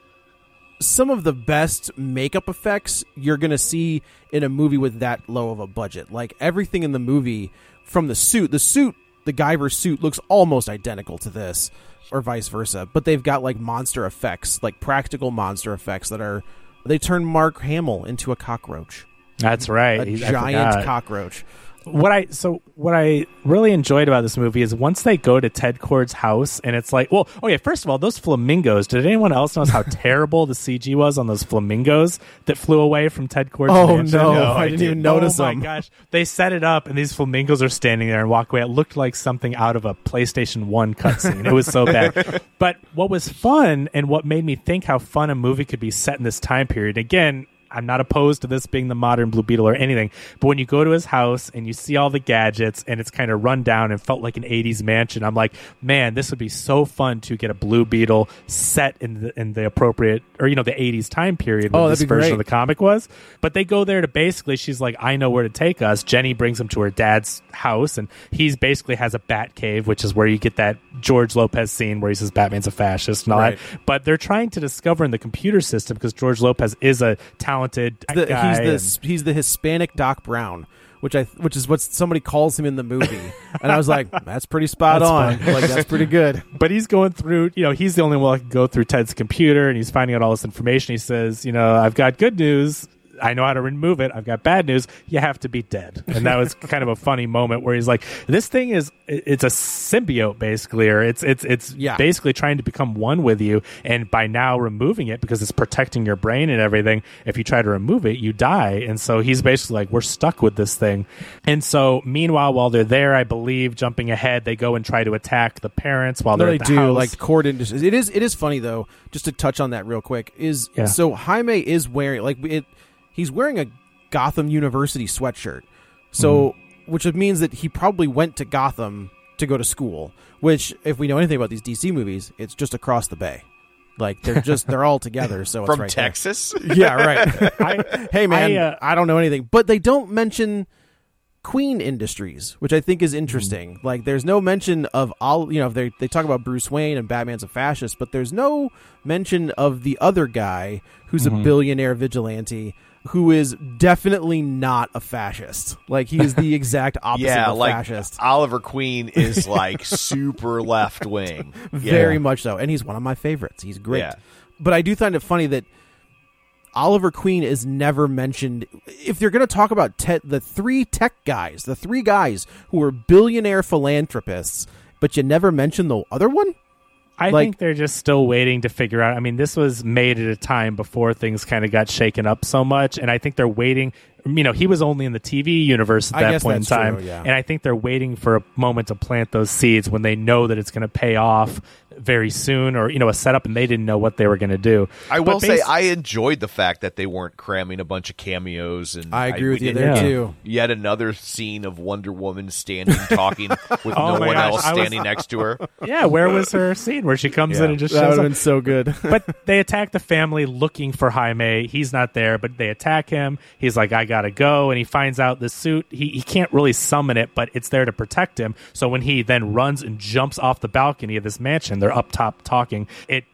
some of the best makeup effects you're going to see in a movie with that low of a budget. Like, everything in the movie, from the suit, the Guyver suit looks almost identical to this, or vice versa. But they've got monster effects, practical monster effects they turn Mark Hamill into a cockroach. That's right. A giant cockroach. What I really enjoyed about this movie is once they go to Ted Kord's house, and it's like, well, okay, first of all, those flamingos. Did anyone else notice how terrible the CG was on those flamingos that flew away from Ted Kord's mansion? No, I didn't even notice them. Oh my gosh, they set it up, and these flamingos are standing there and walk away. It looked like something out of a PlayStation 1 cutscene. It was so bad. But what was fun, and what made me think how fun a movie could be set in this time period, again, I'm not opposed to this being the modern Blue Beetle or anything, but when you go to his house and you see all the gadgets and it's kind of run down and felt like an 80s mansion, I'm like, man, this would be so fun to get a Blue Beetle set in the appropriate, or the 80s time period when this version of the comic was. But they go there to basically, she's like, I know where to take us. Jenny brings him to her dad's house, and he's basically has a bat cave, which is where you get that George Lopez scene where he says Batman's a fascist and all that. But they're trying to discover in the computer system, because George Lopez is a talented guy. He's the Hispanic Doc Brown, which is what somebody calls him in the movie, and I was like, that's pretty spot on. Like, that's pretty good. But he's going through, he's the only one that can go through Ted's computer, and he's finding out all this information. He says, I've got good news. I know how to remove it. I've got bad news. You have to be dead. And that was kind of a funny moment where he's like, this thing it's a symbiote basically, or it's basically trying to become one with you. And by now removing it, because it's protecting your brain and everything, if you try to remove it, you die. And so he's basically like, we're stuck with this thing. And so meanwhile, while they're there, I believe, jumping ahead, they go and try to attack the parents while they're at the house. Like Kord Industries. It is funny though, just to touch on that real quick, so Jaime is wearing he's wearing a Gotham University sweatshirt. So, which means that he probably went to Gotham to go to school, which, if we know anything about these DC movies, it's just across the bay. Like, they're all together. So from it's right Texas? There. Yeah, right. Hey, man, I don't know anything. But they don't mention Queen Industries, which I think is interesting. Like, there's no mention of all, they talk about Bruce Wayne and Batman's a fascist, but there's no mention of the other guy who's a billionaire vigilante who is definitely not a fascist. Like, he is the exact opposite of a fascist. Oliver Queen is like super left wing. Very much so. And he's one of my favorites. He's great. Yeah. But I do find it funny that Oliver Queen is never mentioned. If they're going to talk about the three tech guys, the three guys who are billionaire philanthropists, but you never mention the other one? I think they're just still waiting to figure out. I mean, this was made at a time before things kind of got shaken up so much, and I think they're waiting. He was only in the TV universe at that point in time, and I think they're waiting for a moment to plant those seeds when they know that it's going to pay off very soon, or a setup, and they didn't know what they were going to do. I will say I enjoyed the fact that they weren't cramming a bunch of cameos, and I agree with you there too. Yet another scene of Wonder Woman standing talking with no one else standing next to her. Yeah, where was her scene where she comes in and just shows up? That would have been so good. But they attack the family looking for Jaime. He's not there, but they attack him. He's like, I gotta go, and he finds out the suit. He can't really summon it, but it's there to protect him. So when he then runs and jumps off the balcony of this mansion, they're up top talking. It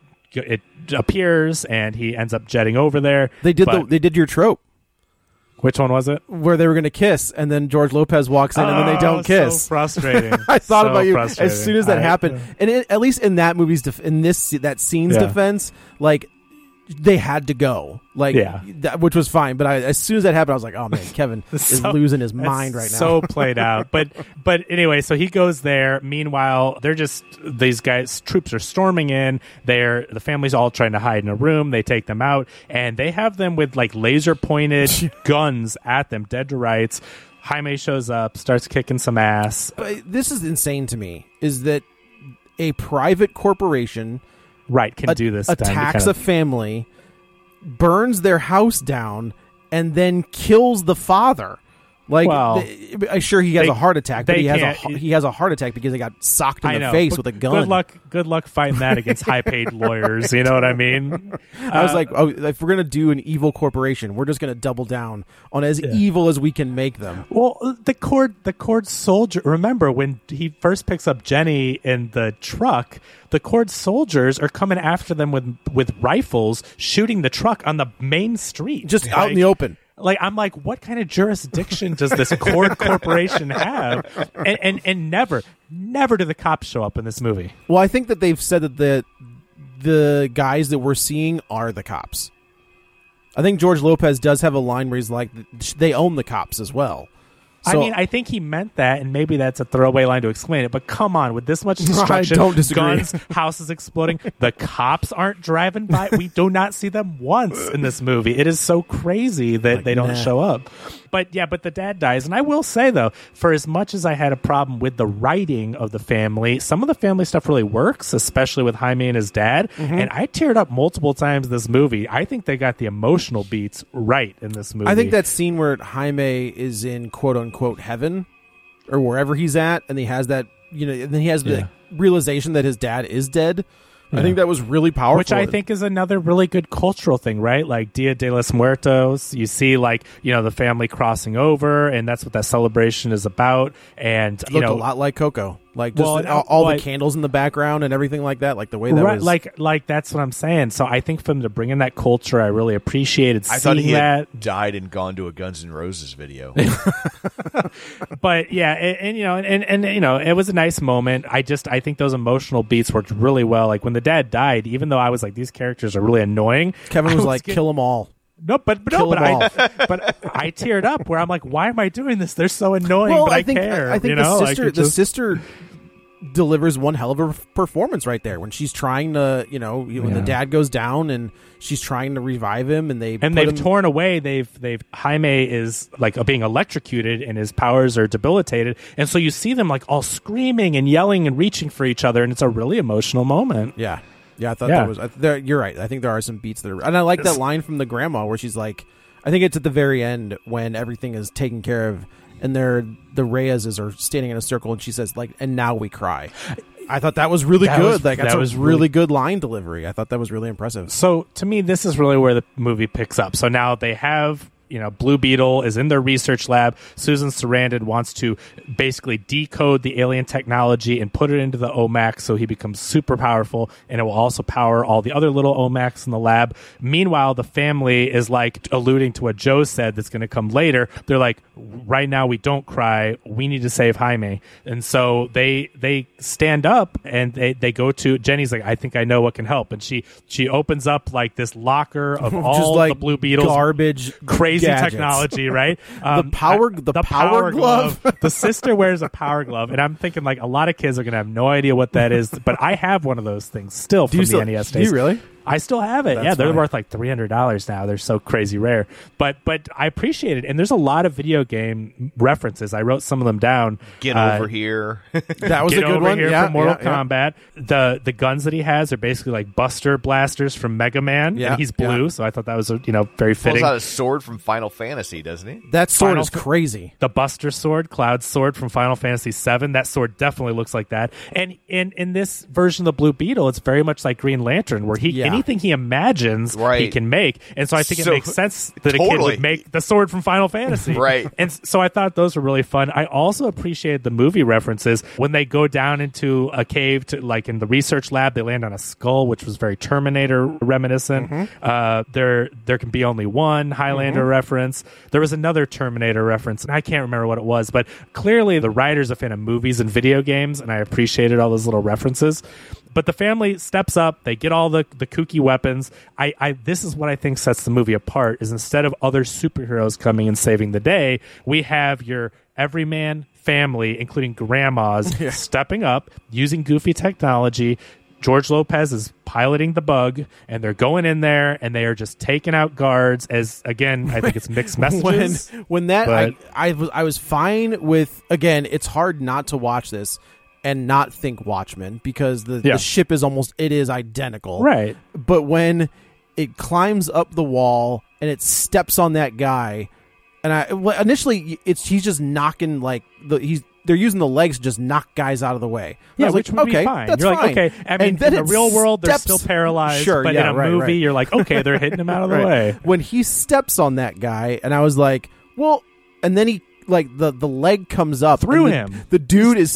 appears, and he ends up jetting over there. They did your trope. Which one was it? Where they were going to kiss, and then George Lopez walks in, and then they don't kiss. So frustrating. I thought about you as soon as that happened, and at least in that movie's that scene's defense, like, they had to go, which was fine. But as soon as that happened, I was like, "Oh man, Kevin is losing his mind right now." So played out. But anyway, so he goes there. Meanwhile, they're just these guys. Troops are storming in. The family's all trying to hide in a room. They take them out, and they have them with like laser pointed guns at them, dead to rights. Jaime shows up, starts kicking some ass. But this is insane to me. Is that a private corporation? Can do this. Attacks a family, burns their house down, and then kills the father. I'm sure he has a heart attack, but he has a heart attack because he got socked in the face with a gun. Good luck fighting that against high-paid lawyers. You know what I mean? I was like, if we're gonna do an evil corporation, we're just gonna double down on as evil as we can make them. Well, the Kord soldier. Remember when he first picks up Jenny in the truck? The Kord soldiers are coming after them with rifles, shooting the truck on the main street, just out in the open. I'm like, what kind of jurisdiction does this Kord Corporation have? And never do the cops show up in this movie. Well, I think that they've said that the guys that we're seeing are the cops. I think George Lopez does have a line where he's like, they own the cops as well. I mean, I think he meant that, and maybe that's a throwaway line to explain it, but come on, with this much destruction, I don't disagree. guns, houses exploding, the cops aren't driving by. We do not see them once in this movie. It is so crazy that they don't show up. But the dad dies. And I will say, though, for as much as I had a problem with the writing of the family, some of the family stuff really works, especially with Jaime and his dad. And I teared up multiple times this movie. I think they got the emotional beats right in this movie. I think that scene where Jaime is in quote-unquote heaven or wherever he's at, and he has that, and then he has the realization that his dad is dead. I think that was really powerful. Which I think is another really good cultural thing, right? Like Dia de los Muertos, you see the family crossing over, and that's what that celebration is about. And it looked a lot like Coco. Like just all the candles in the background and everything like that, like the way that was. Like that's what I'm saying. So I think for them to bring in that culture, I really appreciated seeing that. I thought he had died and gone to a Guns N' Roses video. But yeah, and it was a nice moment. I think those emotional beats worked really well. Like when the dad died, even though I was like, these characters are really annoying, Kevin was like, kill them all. But I teared up where I'm like, why am I doing this? They're so annoying, but I care. I think the sister delivers one hell of a performance right there when she's trying to, when the dad goes down and she's trying to revive him, and they've torn away. Jaime is like being electrocuted and his powers are debilitated, and so you see them like all screaming and yelling and reaching for each other, and it's a really emotional moment. Yeah. Yeah, I thought that was... you're right. I think there are some beats that are... And I like that line from the grandma where she's like... I think it's at the very end when everything is taken care of and the Reyes are standing in a circle and she says, like, and now we cry. I thought that was really good. That was really good line delivery. I thought that was really impressive. So, to me, this is really where the movie picks up. So now they have... Blue Beetle is in their research lab. Susan Sarandon wants to basically decode the alien technology and put it into the OMAC so he becomes super powerful, and it will also power all the other little OMACs in the lab. Meanwhile, the family is like alluding to what Joe said that's going to come later. They're like, right now we don't cry. We need to save Jaime. And so they stand up and they go to Jenny's like, I think I know what can help. And she opens up like this locker of all the Blue Beetles garbage crazy gadgets. Technology, right? The power glove. The sister wears a power glove, and I'm thinking like a lot of kids are gonna have no idea what that is. But I have one of those things still from the NES days. Do you really? I still have it. They're worth like $300 now. They're so crazy rare. But I appreciate it. And there's a lot of video game references. I wrote some of them down. Get over here. That was a good one. Here from Mortal Kombat. The guns that he has are basically like Buster blasters from Mega Man. Yeah, and he's blue, so I thought that was very fitting. Pulls out a sword from Final Fantasy, doesn't he? That sword is crazy. The Buster sword, Cloud sword from Final Fantasy VII. That sword definitely looks like that. And in this version of the Blue Beetle, it's very much like Green Lantern, where anything he imagines he can make. And so I think it makes sense that a kid would make the sword from Final Fantasy. Right. And so I thought those were really fun. I also appreciated the movie references when they go down into a cave to like in the research lab, they land on a skull, which was very Terminator reminiscent. Mm-hmm. There can be only one Highlander reference. There was another Terminator reference, and I can't remember what it was, but clearly the writer's a fan of movies and video games, and I appreciated all those little references. But the family steps up. They get all the kooky weapons. This is what I think sets the movie apart, is instead of other superheroes coming and saving the day, we have your everyman family, including grandmas, stepping up, using goofy technology. George Lopez is piloting the bug, and they're going in there, and they are just taking out guards. As again, I think it's mixed messages. I was fine with. Again, it's hard not to watch this and not think Watchmen, because the ship is identical, right? But when it climbs up the wall and it steps on that guy, and initially he's just knocking they're using the legs to just knock guys out of the way. Yeah, which would be fine. You're like, okay. I mean, in the real world, they're still paralyzed. Sure, but in a movie, you're like, okay, they're hitting him out of the way. When he steps on that guy, and I was like, well, and then he the leg comes up through him. The dude is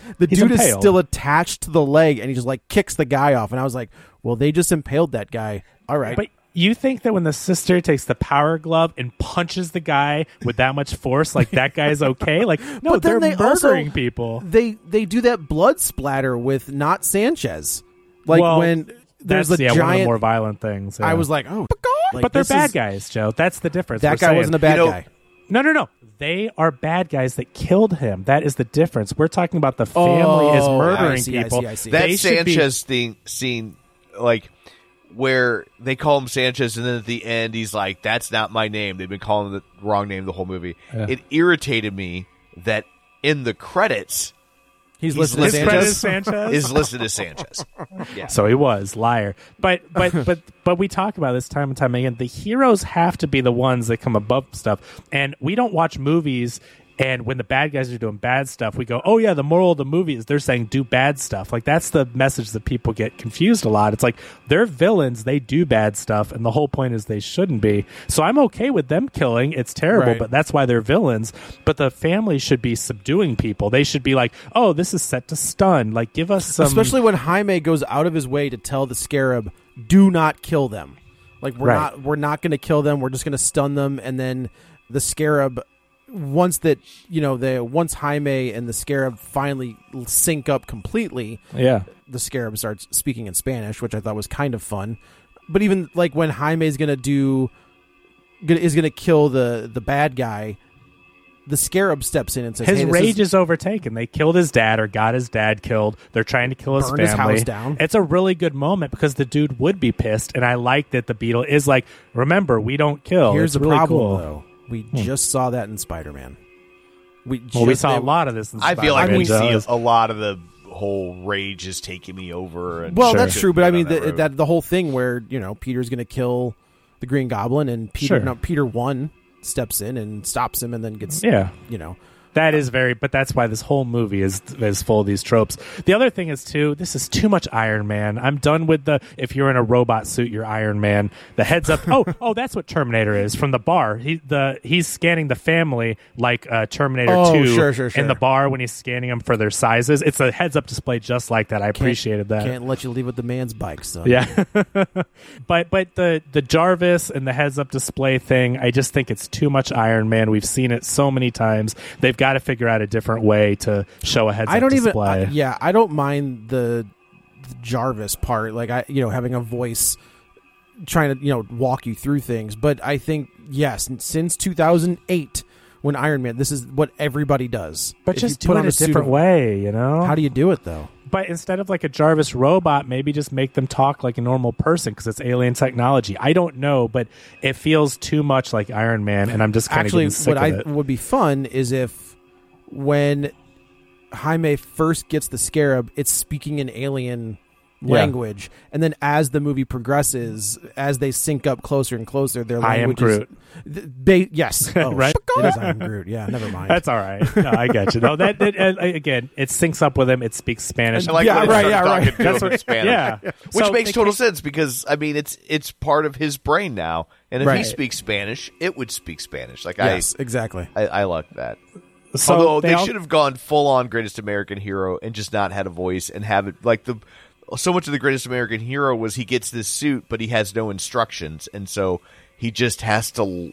still attached to the leg, and he just like kicks the guy off. And I was like, well, they just impaled that guy. All right, but. You think that when the sister takes the power glove and punches the guy with that much force, like that guy's okay? Like, no, they're murdering people. They do that blood splatter with not Sanchez. Like when there's a giant, one of the more violent things. Yeah. I was like, oh, but they're bad guys, Joe. That's the difference. That guy wasn't a bad guy. No. they are bad guys that killed him. That is the difference. We're talking about the family is murdering people. I see. That Sanchez scene, like, where they call him Sanchez, and then at the end he's like, "That's not my name." They've been calling him the wrong name the whole movie. Yeah. It irritated me that in the credits, he's listed as Sanchez. is listed as Sanchez. Yeah. So he was liar. But we talk about this time and time again. The heroes have to be the ones that come above stuff, and we don't watch movies. And when the bad guys are doing bad stuff, we go, oh, yeah, the moral of the movie is they're saying do bad stuff. Like, that's the message that people get confused a lot. It's like, they're villains. They do bad stuff. And the whole point is they shouldn't be. So I'm okay with them killing. It's terrible, Right. but that's why they're villains. But the family should be subduing people. They should be like, oh, this is set to stun. Like, give us some... Especially when Jaime goes out of his way to tell the Scarab, do not kill them. Like, we're not going to kill them. We're just going to stun them. And then the Scarab... Once Jaime and the Scarab finally sync up completely, the Scarab starts speaking in Spanish, which I thought was kind of fun. But even like when Jaime is gonna kill the bad guy, the Scarab steps in and says, his rage is overtaken. They killed his dad or got his dad killed. They're trying to kill his Burn family. his house down. It's a really good moment because the dude would be pissed, and I like that the Beetle is like, remember, we don't kill. Here's it's the really problem, cool. though. We just saw that in Spider-Man. We saw a lot of this in I Spider-Man. feel like we see Jones. a lot of the whole rage is taking me over. And Well, Sure. that's true, but I mean that road. the whole thing where Peter's going to kill the Green Goblin, and Peter 1 steps in and stops him, and then gets That is but that's why this whole movie is full of these tropes. The other thing is, too, this is too much Iron Man. I'm done with if you're in a robot suit, you're Iron Man. The heads up, oh, that's what Terminator is from the bar. He's scanning the family like Terminator 2 sure. in the bar when he's scanning them for their sizes. It's a heads up display just like that. I appreciated that. Can't let you leave with the man's bike, son. Yeah. but the Jarvis and the heads up display thing, I just think it's too much Iron Man. We've seen it so many times. They've got to figure out a different way to show a heads up display. I don't mind the Jarvis part, like having a voice trying to walk you through things, but I think since 2008 when Iron Man, this is what everybody does. But If just you put do on it a suit different of- way, How do you do it though? But instead of like a Jarvis robot, maybe just make them talk like a normal person because it's alien technology. I don't know, but it feels too much like Iron Man, and I'm just kind of getting sick of it. Would be fun is if when Jaime first gets the Scarab, it's speaking in alien language, and then as the movie progresses, as they sync up closer and closer, their I am language Groot. yes, Right? It is I am Groot. Yeah, never mind. That's all right. No, I get you. No, again, it syncs up with him. It speaks Spanish. I like Yeah, when they right, start yeah, talking right. to That's him in what- Spanish. yeah. Which So makes they total can't- sense because I mean it's part of his brain now, and if he Right. speaks Spanish, it would speak Spanish. Like yes, exactly. I like that. So Although they all- should have gone full on Greatest American Hero and just not had a voice and have it like so much of the Greatest American Hero was he gets this suit but he has no instructions, and so he just has to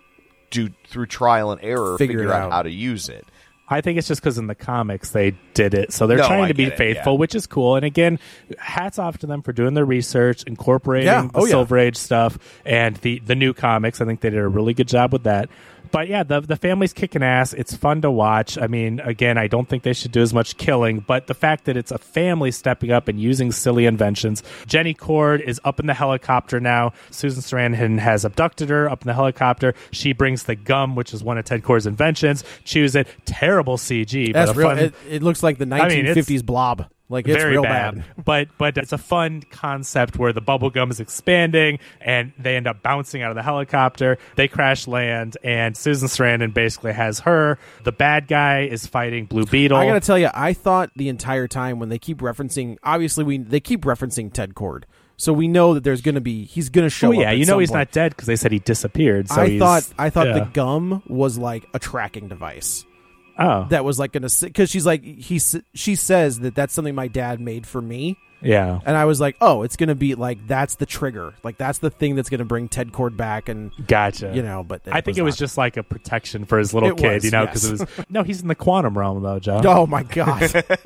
do through trial and error Figure figure it out out. how to use it. I think it's just because in the comics they did it, so they're No, trying I to be get it, faithful, yeah. which is cool. And again, hats off to them for doing their research, incorporating Yeah. the Silver Age stuff and the new comics. I think they did a really good job with that. But yeah, the family's kicking ass. It's fun to watch. I mean, again, I don't think they should do as much killing, but the fact that it's a family stepping up and using silly inventions. Jenny Cord is up in the helicopter now. Susan Sarandon has abducted her up in the helicopter. She brings the gum, which is one of Ted Cord's inventions. Chews it. Terrible CG. That's but a real. fun, It looks like the 1950s blob. Like it's very real bad. bad. But it's a fun concept where the bubble gum is expanding and they end up bouncing out of the helicopter. They crash land and Susan Sarandon basically has her. The bad guy is fighting Blue Beetle. I gotta tell you, I thought the entire time when they keep referencing, obviously they keep referencing Ted Cord, so we know that he's gonna show Oh up. yeah, at you know some he's point. not dead because they said he disappeared. So I thought yeah. the gum was like a tracking device. Oh That was like gonna, because she's like she says that that's something my dad made for me, yeah. and I was like, oh, it's gonna be like that's the trigger, like that's the thing that's gonna bring Ted Cord back, and Gotcha. but I think it was not. just like a protection for his little It kid, was, because yes. it was no. He's in the quantum realm though, Joe. Oh my god.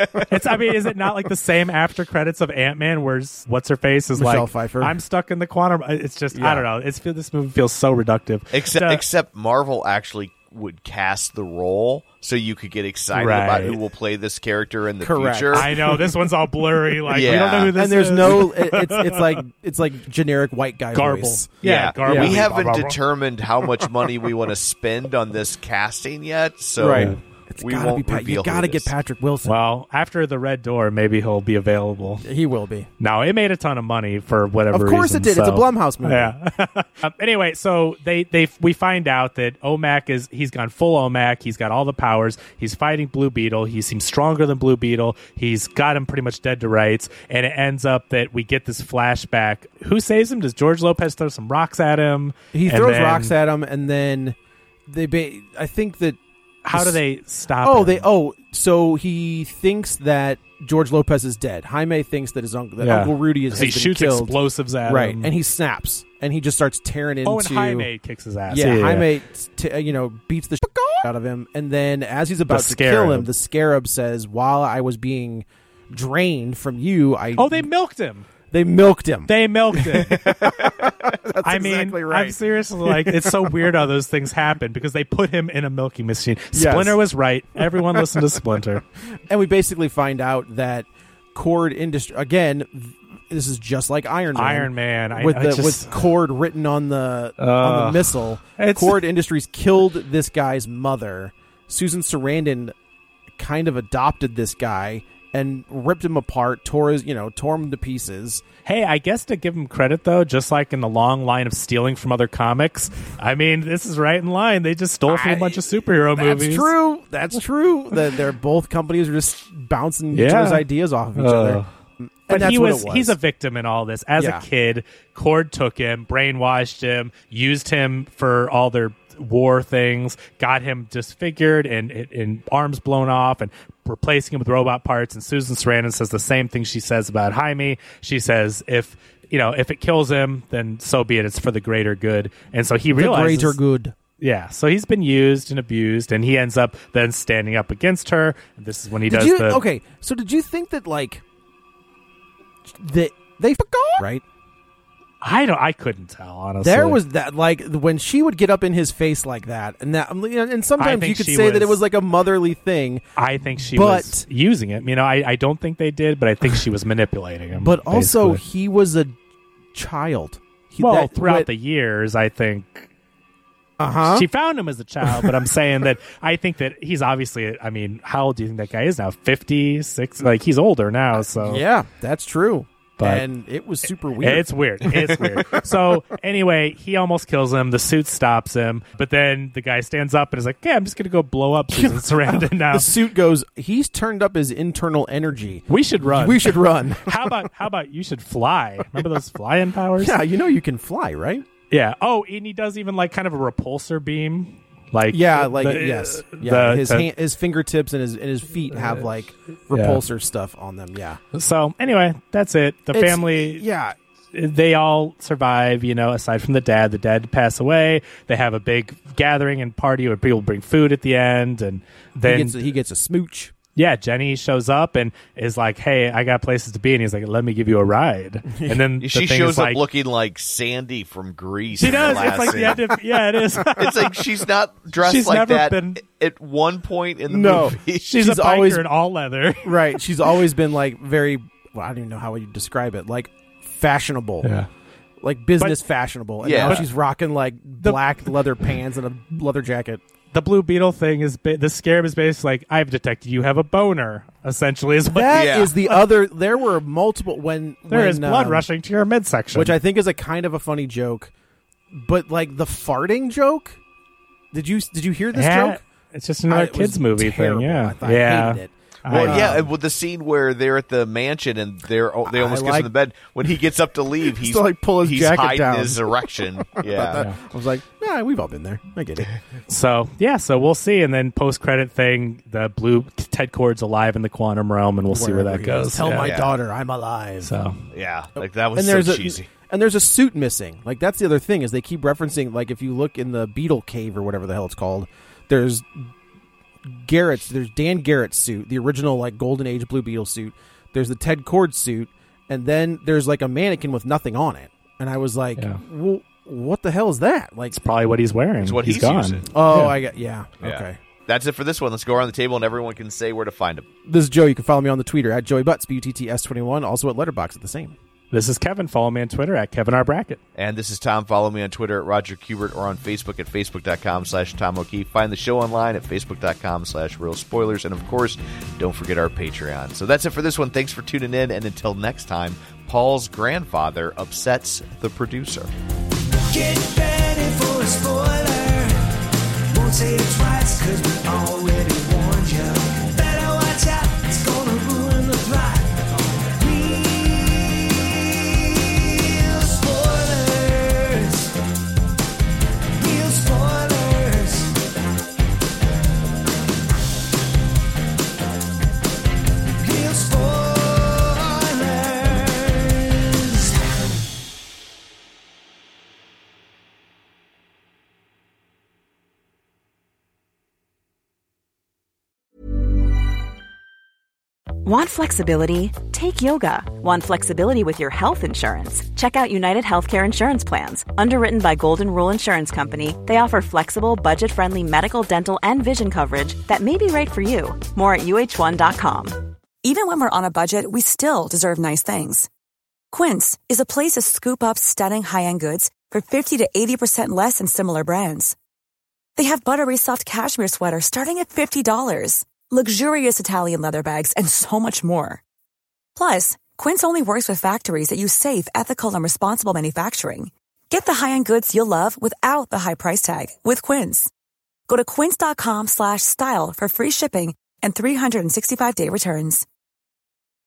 Is it not like the same after credits of Ant-Man where what's her face is Michelle like, Pfeiffer. I'm stuck in the quantum. It's just, I Yeah. don't know. This movie feels so reductive. Except Marvel actually would cast the role so you could get excited Right. about who will play this character in the Correct. future. I know this one's all blurry. Like we Yeah. don't know who this And there's is. no, it's like generic white guy garble. voice. Yeah, garble. We haven't Blah, blah, blah. determined how much money we want to spend on this casting yet, so Right. It's we gotta won't be reveal you got to who it get is. Patrick Wilson. Well, after the Red Door, maybe he'll be available. He will be. No, it made a ton of money for whatever Of course reason, it did. It's a so- Blumhouse movie. Yeah. Anyway, so we find out that he's gone full OMAC. He's got all the powers. He's fighting Blue Beetle. He seems stronger than Blue Beetle. He's got him pretty much dead to rights. And it ends up that we get this flashback. Who saves him? Does George Lopez throw some rocks at him? He And throws then- rocks at him, and then I think that. How do they stop him? So he thinks that George Lopez is dead. Jaime thinks that Uncle Rudy has He been shoots killed. explosives at Right, him. and he snaps, and he just starts tearing into. Oh, and Jaime kicks his ass. Yeah, Jaime, beats the out of him, and then as he's about to kill him, the Scarab says, "While I was being drained from you, they milked him. They milked him. They milked him. That's I mean, exactly right. I'm seriously like, it's so weird how those things happen because they put him in a milking machine. Yes. Splinter was right. Everyone listened to Splinter. And we basically find out that Cord Industry again. This is just like Iron Man. Iron Man. with Cord written on the missile. Cord Industries killed this guy's mother. Susan Sarandon kind of adopted this guy and ripped him apart, tore him to pieces. Hey, I guess to give him credit, though, just like in the long line of stealing from other comics, I mean, this is right in line. They just stole from a bunch of superhero movies. That's true. They're both companies are just bouncing each other's ideas off of each other. But that's he's a victim in all this. As a kid, Cord took him, brainwashed him, used him for all their war things, got him disfigured and arms blown off and replacing him with robot parts. And Susan Sarandon says the same thing she says about Jaime. She says if it kills him, then so be it. It's for the greater good. And so he realizes the greater good. Yeah, so he's been used and abused, and he ends up then standing up against her. And this is when he does the... Okay, so did you think that, like, that they right? I couldn't tell, honestly. There was that, like, when she would get up in his face like that, and sometimes you could say that it was like a motherly thing. I think she was using it. I don't think they did, but I think she was manipulating him. But also, basically. he was a child. Throughout the years, I think... She found him as a child, but I'm saying that I think that he's obviously, how old do you think that guy is now? 56? Like, he's older now, so... Yeah, that's true. But and it was super weird. It's weird. So, anyway, he almost kills him. The suit stops him, but then the guy stands up and is like, yeah, I'm just going to go blow up Susan Sarandon now. The suit goes, he's turned up his internal energy. We should run. How about you should fly? Remember those flying powers? Yeah, you can fly, right? Yeah. Oh, and he does even like kind of a repulsor beam. Yes. His fingertips and his feet have like repulsor stuff on them. Yeah. So anyway, that's it. The family. Yeah. They all survive, aside from the dad pass away. They have a big gathering and party where people bring food at the end. And then he gets a smooch. Yeah, Jenny shows up and is like, hey, I got places to be. And he's like, let me give you a ride. And then she shows up looking like Sandy from Grease. She does. It's like the end of, it is. It's like she's not dressed like that at one point in the movie. She's a biker always in all leather. Right. She's always been like very, I don't even know how you describe it, like fashionable. Yeah. Like business fashionable. And now she's rocking like black leather pants and a leather jacket. The Blue Beetle thing is the Scarab is basically like, I've detected you have a boner. Essentially, is what that is the other. There were multiple when is blood rushing to your midsection, which I think is a kind of a funny joke. But like the farting joke, did you hear this joke? It's just another kids movie terrible. thing. Yeah, I hated it. Well, with the scene where they're at the mansion and they almost kiss in the bed. When he gets up to leave, he's like pull his jacket hiding down. his erection. Yeah. I was like, yeah, we've all been there. I get it. So we'll see. And then post credit thing, the blue Ted Cord's alive in the quantum realm, and we'll see where that goes. Tell my daughter I'm alive. So like that was so cheesy. And there's a suit missing. Like that's the other thing is they keep referencing. Like if you look in the Beetle Cave or whatever the hell it's called, there's Dan Garrett's suit, the original like Golden Age Blue Beetle suit. There's the Ted Cord suit, and then there's like a mannequin with nothing on it. And I was like, well, what the hell is that? Like, it's probably what he's wearing. It's what he's gone. using. oh, Yeah. I got, yeah. Okay. That's it for this one. Let's go around the table and everyone can say where to find him. This is Joe. You can follow me on the Twitter at Joey Butts, BUTTS21, also at Letterboxd at the same. This is Kevin. Follow me on Twitter at Kevin R. Brackett. And this is Tom. Follow me on Twitter at Roger Kubert or on Facebook at Facebook.com/Tom O'Keefe. Find the show online at Facebook.com/Real Spoilers. And of course, don't forget our Patreon. So that's it for this one. Thanks for tuning in. And until next time, Paul's grandfather upsets the producer. Get ready for a spoiler. Won't say it twice because we already warned you. Better watch out, it's gonna ruin the plot. Real spoilers. Real spoilers. Real spoilers. Want flexibility? Take yoga. Want flexibility with your health insurance? Check out United Healthcare Insurance Plans. Underwritten by Golden Rule Insurance Company, they offer flexible, budget-friendly medical, dental, and vision coverage that may be right for you. More at uh1.com. Even when we're on a budget, we still deserve nice things. Quince is a place to scoop up stunning high-end goods for 50 to 80% less than similar brands. They have buttery soft cashmere sweaters starting at $50, luxurious Italian leather bags, and so much more. Plus, Quince only works with factories that use safe, ethical, and responsible manufacturing. Get the high-end goods you'll love without the high price tag with Quince. Go to quince.com/style for free shipping and 365-day returns.